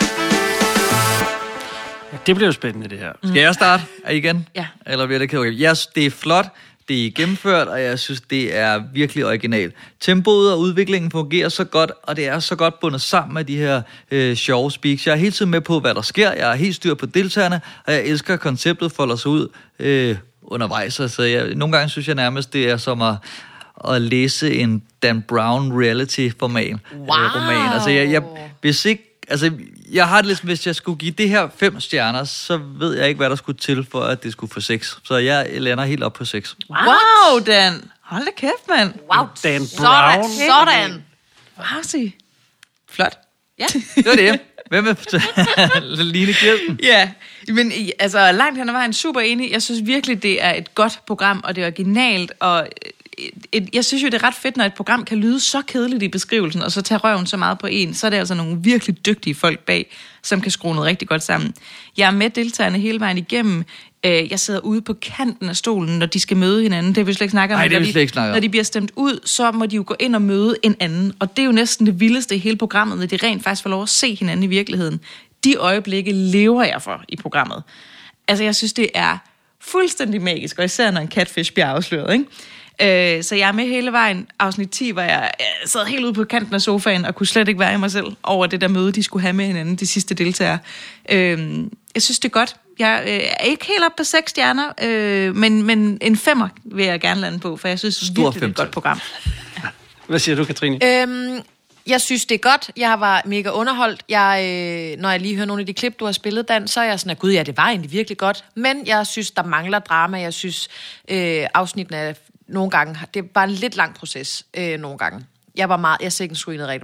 Ja, det bliver jo spændende, det her. Skal jeg starte igen? Ja. Eller bliver det kædet? Yes, det er flot, det er gennemført, og jeg synes, det er virkelig originalt. Tempoet og udviklingen fungerer så godt, og det er så godt bundet sammen med de her sjove speaks. Jeg er hele tiden med på, hvad der sker. Jeg er helt styr på deltagerne, og jeg elsker, at konceptet folder sig ud undervejs. Altså, nogle gange synes jeg nærmest, det er som at læse en Dan Brown reality-roman. Roman. Altså, hvis ikke... Altså, jeg har det lidt, hvis jeg skulle give det her 5 stjerner, så ved jeg ikke, hvad der skulle til, for at det skulle få 6. Så jeg lander helt op på 6. Wow, Dan! Hold da kæft, mand. Wow, Dan Brown. Sådan. Wow, sig. Flot. Ja. Det var det. Hvem er Line Kirsten? Ja, men altså langt hen ad vejen super enig. Jeg synes virkelig, det er et godt program, og det er originalt, og jeg synes jo, det er ret fedt, når et program kan lyde så kedeligt i beskrivelsen, og så tage røven så meget på en, så er det altså nogle virkelig dygtige folk bag, som kan skrue noget rigtig godt sammen. Jeg er med deltagerne hele vejen igennem. Jeg sidder ude på kanten af stolen, når de skal møde hinanden. Det vil vi slet ikke snakke om. Nej, det vil vi slet ikke snakke om. Når de bliver stemt ud, så må de jo gå ind og møde en anden. Og det er jo næsten det vildeste i hele programmet, når de rent faktisk får lov at se hinanden i virkeligheden. De øjeblikke lever jeg for i programmet. Altså, jeg synes, det er fuldstændig magisk, og især når en catfish bliver afsløret, ikke? Så jeg er med hele vejen. Afsnit 10, hvor jeg sad helt ude på kanten af sofaen og kunne slet ikke være i mig selv over det der møde, de skulle have med hinanden, de sidste deltagere. Jeg synes, det er godt. Jeg er ikke helt op på 6 stjerner, men en 5'er vil jeg gerne lande på, for jeg synes virkelig, det er et godt program. Hvad siger du, Katrine? Jeg synes, det er godt. Jeg var mega underholdt. Når jeg lige hører nogle af de klip, du har spillet, Dan, så er jeg sådan, at gud, ja, det var egentlig virkelig godt. Men jeg synes, der mangler drama. Jeg synes, afsnittene er nogle gange... Det var en lidt lang proces nogle gange. Jeg second screenede rigtig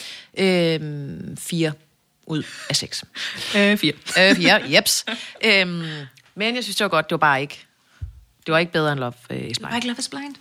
meget. 4 ud af 6. 4. 4, jeps. Men jeg synes, det var godt. Det var ikke bedre end Love is Blind. Det var ikke Love is Blind.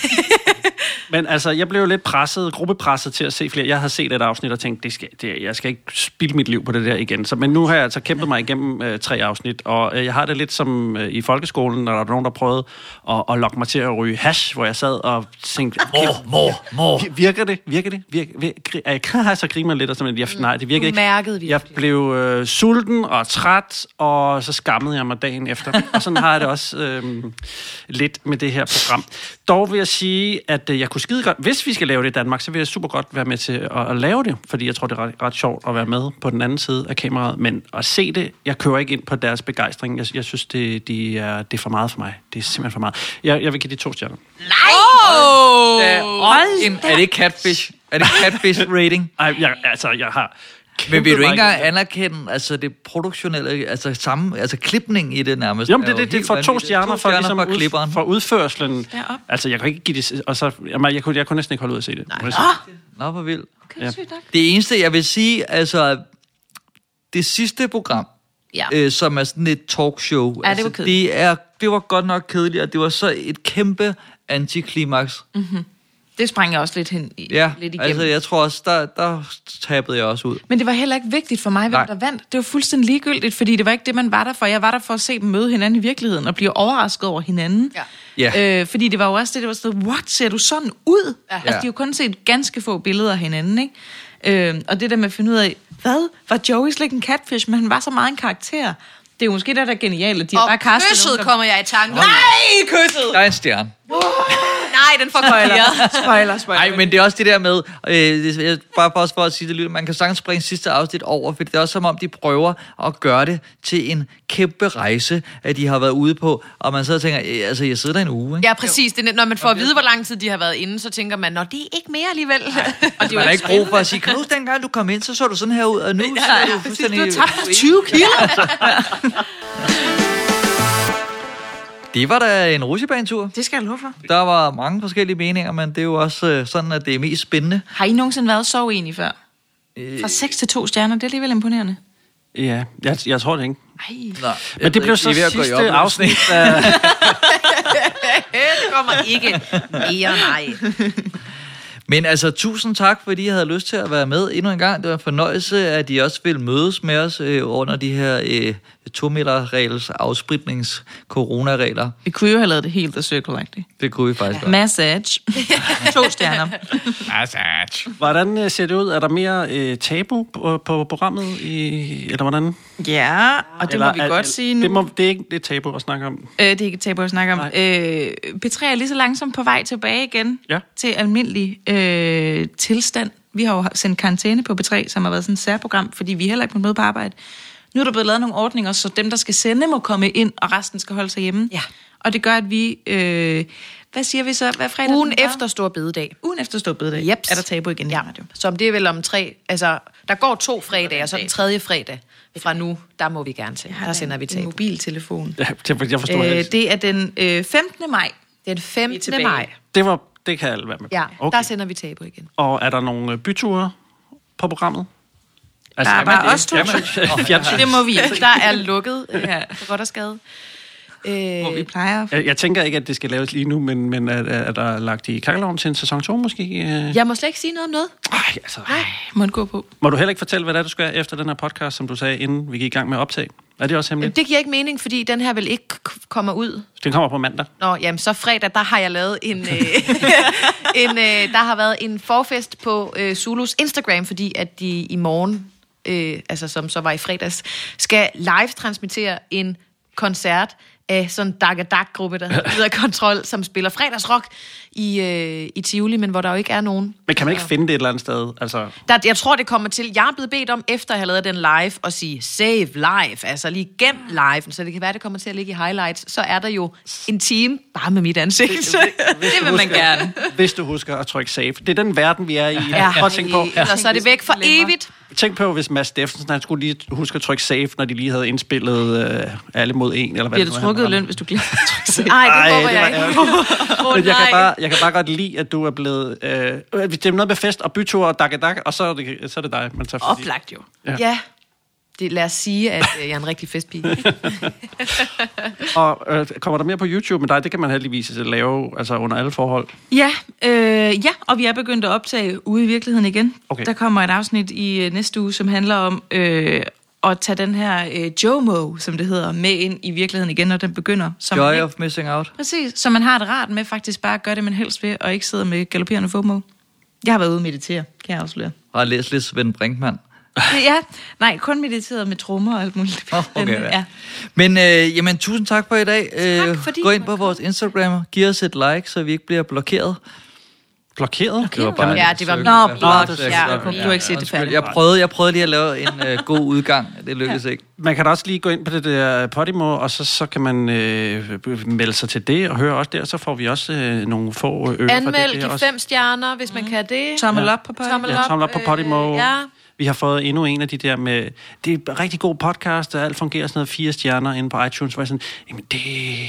Men altså, jeg blev jo lidt gruppepresset til at se flere. Jeg har set et afsnit og tænkt, jeg skal ikke spilde mit liv på det der igen. Men nu har jeg altså kæmpet mig igennem 3 afsnit, og jeg har det lidt som i folkeskolen, når der er nogen, der prøvede at lokke mig til at ryge hash, hvor jeg sad og tænkte, mor. Virker det? Jeg kan så grine mig lidt, og sådan, nej, det virker ikke. Jeg blev sulten og træt, og så skammede jeg mig dagen efter. Og sådan har jeg det også lidt med det her program. Dog vil jeg sige, at jeg kunne skide godt, hvis vi skal lave det i Danmark, så vil jeg super godt være med til at lave det, fordi jeg tror, det er ret sjovt at være med på den anden side af kameraet, men at se det, jeg kører ikke ind på deres begejstring. Jeg synes, det er for meget for mig. Det er simpelthen for meget. Jeg vil give det 2 stjerner. Nej! Er det ikke catfish? Er det catfish rating? Ej, jeg har Men vil du ikke engang anerkende altså det produktionelle, altså klipningen i det nærmest? Jamen, det får 2 stjerner for ligesom for udførslen. Derop. Altså, jeg kan ikke give det... Og så, jeg kunne næsten ikke holde ud at se det. Nå, hvor vildt. Okay, ja. Det eneste, jeg vil sige, altså... Det sidste program, som er sådan et talkshow, ja, det var godt nok kedeligt, og det var så et kæmpe antiklimaks. Mm-hmm. Det sprang jeg også lidt hen i. Ja, lidt igennem. altså jeg tror også, der tabede jeg også ud. Men det var heller ikke vigtigt for mig, hvem der vandt. Det var fuldstændig ligegyldigt, fordi det var ikke det, man var der for. Jeg var der for at se dem møde hinanden i virkeligheden, og blive overrasket over hinanden. Ja. Fordi det var jo også det var sådan, what, ser du sådan ud? Ja. Altså, de har jo kun set ganske få billeder af hinanden, ikke? Og det der med at finde ud af, hvad? Var Joey slet ikke en catfish, men han var så meget en karakter. Det er jo måske der er genialt, at de har bare kastet kysset kommer jeg i tanke. Nej, kysset! Der er en stjerne. Nej, den får Spoiler. Nej, men det er også det der med, bare også for at sige det, man kan sagtens springe sidste afsnit over, for det er også som om, de prøver at gøre det til en kæmpe rejse, at de har været ude på, og man så tænker, altså jeg sidder der en uge, ikke? Ja, præcis. Det, når man får at vide, hvor lang tid de har været inde, så tænker man, nå, det er ikke mere alligevel. Og man har ikke brug for at sige, kan du huske dengang, du kom ind, så du sådan her ud, og nu ser du fuldstændig... Du har tabt 20 kilo. Det var da en rutsjebanetur. Det skal jeg love for. Der var mange forskellige meninger, men det er jo også sådan, at det er mest spændende. Har I nogensinde været så enige før? Fra 6 til 2 stjerner, det er alligevel imponerende. Ja, jeg tror det ikke. Nå, men det blev så sidste afsnit. Det kommer ikke mere, nej. Men altså, tusind tak, fordi I havde lyst til at være med endnu en gang. Det var en fornøjelse, at I også ville mødes med os under de her 2-meter-regels afspritnings coronaregler. Vi kunne jo have lavet det helt The Circle-agtigt. Det kunne vi faktisk godt. Massage. 2 stjerner. Massage. Hvordan ser det ud? Er der mere tabu på programmet? Eller hvordan? Ja, og det må vi godt sige nu. Det er ikke det tabu at snakke om. Det er ikke et tabu at snakke om. P3 er lige så langsomt på vej tilbage igen til almindelig tilstand. Vi har jo sendt karantæne på P3, som har været sådan et særprogram, fordi vi heller ikke må møde på arbejde. Nu er der blevet lavet nogle ordninger, så dem, der skal sende, må komme ind, og resten skal holde sig hjemme. Ja. Og det gør, at vi... hvad siger vi så? Hvad fredag? Ugen efter Stor Bededag. Ugen efter Stor Bededag. Jeps. Er der tabu igen? Ja. Som det er vel om 3... Altså, der går 2 fredage, og så den 3. fredag fra nu, der må vi gerne til. Der sender vi tabu. En mobiltelefon. Ja, jeg forstår det. Det er den 15. maj. Den 15. maj. Det kan alle være med på. Ja, okay. Der sender vi tabu igen. Og er der nogle byture på programmet? Altså, der er også 2. Det må vi. Der er lukket for godt og skade. Hvor vi plejer. Jeg tænker ikke, at det skal laves lige nu, men er der lagt i kakkeloven til en sæson 2 måske? Jeg må slet ikke sige noget om noget. Nej, må den gå på. Må du heller ikke fortælle, hvad det er, du skal efter den her podcast, som du sagde, inden vi gik i gang med at optage? Er det også hemmeligt? Det giver ikke mening, fordi den her vel ikke kommer ud. Den kommer på mandag. Nå, jamen så fredag, der har jeg lavet der har været en forfest på Zulus Instagram, fordi at de i morgen, altså som så var i fredags, skal live-transmittere en koncert af sådan en Dag-Dag-gruppe, der hedder Videre Kontrol, som spiller fredagsrock i Tivoli, men hvor der jo ikke er nogen. Men kan man ikke finde det et eller andet sted? Altså... Jeg tror, det kommer til. Jeg er blevet bedt om, efter jeg har lavet den live, at sige save live, altså lige gem live, så det kan være, det kommer til at ligge i highlights. Så er der jo en time bare med mit ansigt. Det vil man gerne. Hvis du husker at trykke save. Det er den verden, vi er i. Prøv at tænke på. Ellers så er det væk for evigt. Tænk på, hvis Mads Steffensen, han skulle lige huske at trykke save, når de lige havde indspillet alle mod en, eller hvad bliver du trukket løn, hvis du glemmer at trykke save? Nej, det håber jeg ikke. Jeg kan bare godt lide, at du er blevet... det er noget med fest og bytur og dag, og så er det dig, man tager fordi. Oplagt jo. Ja. Lad os sige, at jeg er en rigtig festpige. Og kommer der mere på YouTube med dig? Det kan man heldigvis lave altså under alle forhold. Ja, og vi er begyndt at optage ude i virkeligheden igen. Okay. Der kommer et afsnit i næste uge, som handler om at tage den her JOMO, som det hedder, med ind i virkeligheden igen, når den begynder. Joy of missing out. Præcis, så man har det rart med faktisk bare at gøre det, man helst vil, og ikke sidde med galopperende FOMO. Jeg har været ude og meditere, kan jeg afsløre. Og læst lidt Svend Brinkmann. Ja, nej, kun mediteret med trommer og alt muligt. Okay, ja. Men jamen, tusind tak for i dag. Gå ind på vores Instagram, giv os et like, så vi ikke bliver blokeret. Blokeret? Det var bare det var blok. Du har ikke set det færdigt. Jeg prøvede lige at lave en god udgang. Det lykkedes ikke. Man kan da også lige gå ind på det der Podimo, og så kan man melde sig til det og høre også der. Så får vi også nogle få Anmeld, giv 5 stjerner, hvis man kan det. Tommel op på Podimo. Tommel op på Podimo. Ja. Vi har fået endnu en af de der med... Det er en rigtig god podcast, og alt fungerer sådan noget 4 stjerner inde på iTunes, hvor jeg sådan, jamen det...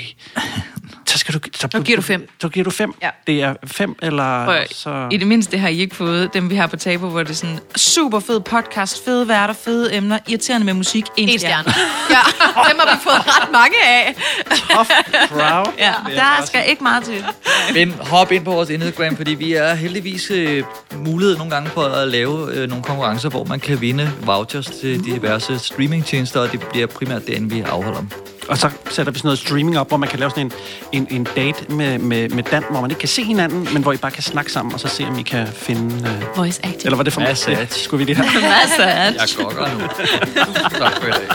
Så giver du 5. Så giver du 5. Ja. Det er 5, eller... Prøv, så... I det mindste har I ikke fået dem, vi har på Tabu, hvor det er sådan super fed podcast, fede værter, fede emner, irriterende med musik, 1 stjerne. Ja, dem har vi fået ret mange af. Tough crowd. Ja, der skal ikke meget til. Men hop ind på vores Instagram, fordi vi er heldigvis mulighed nogle gange for at lave nogle konkurrencer, hvor man kan vinde vouchers til diverse streamingtjenester, og det bliver primært derinde, vi afholder dem. Og så sætter vi sådan noget streaming op, hvor man kan lave sådan en date med Dan, hvor man ikke kan se hinanden, men hvor I bare kan snakke sammen, og så se, om I kan finde... Voice acting. Eller var det for mig? Massage. Skulle vi lige have? Massage. Jeg gokker nu. Tak for i dag.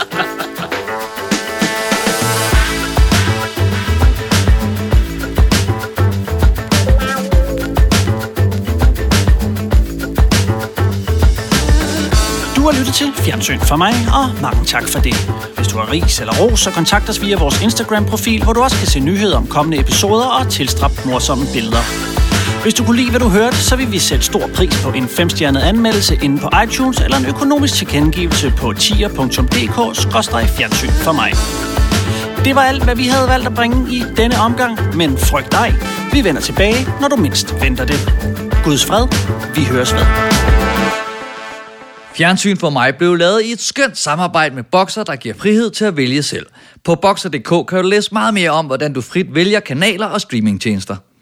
Du har lyttet til Fjernsyn for mig, og mange tak for det. Hvis du har ris eller ros, så kontakt os via vores Instagram-profil, hvor du også kan se nyheder om kommende episoder og tilstrap morsomme billeder. Hvis du kunne lide, hvad du hørte, så vil vi sætte stor pris på en 5-stjernet anmeldelse inde på iTunes eller en økonomisk tilkendegivelse på tier.dk/fjernsyn for mig. Det var alt, hvad vi havde valgt at bringe i denne omgang, men frygt dig. Vi vender tilbage, når du mindst venter det. Guds fred. Vi høres ved. Fjernsyn for mig blev lavet i et skønt samarbejde med Boxer, der giver frihed til at vælge selv. På Boxer.dk kan du læse meget mere om, hvordan du frit vælger kanaler og streamingtjenester.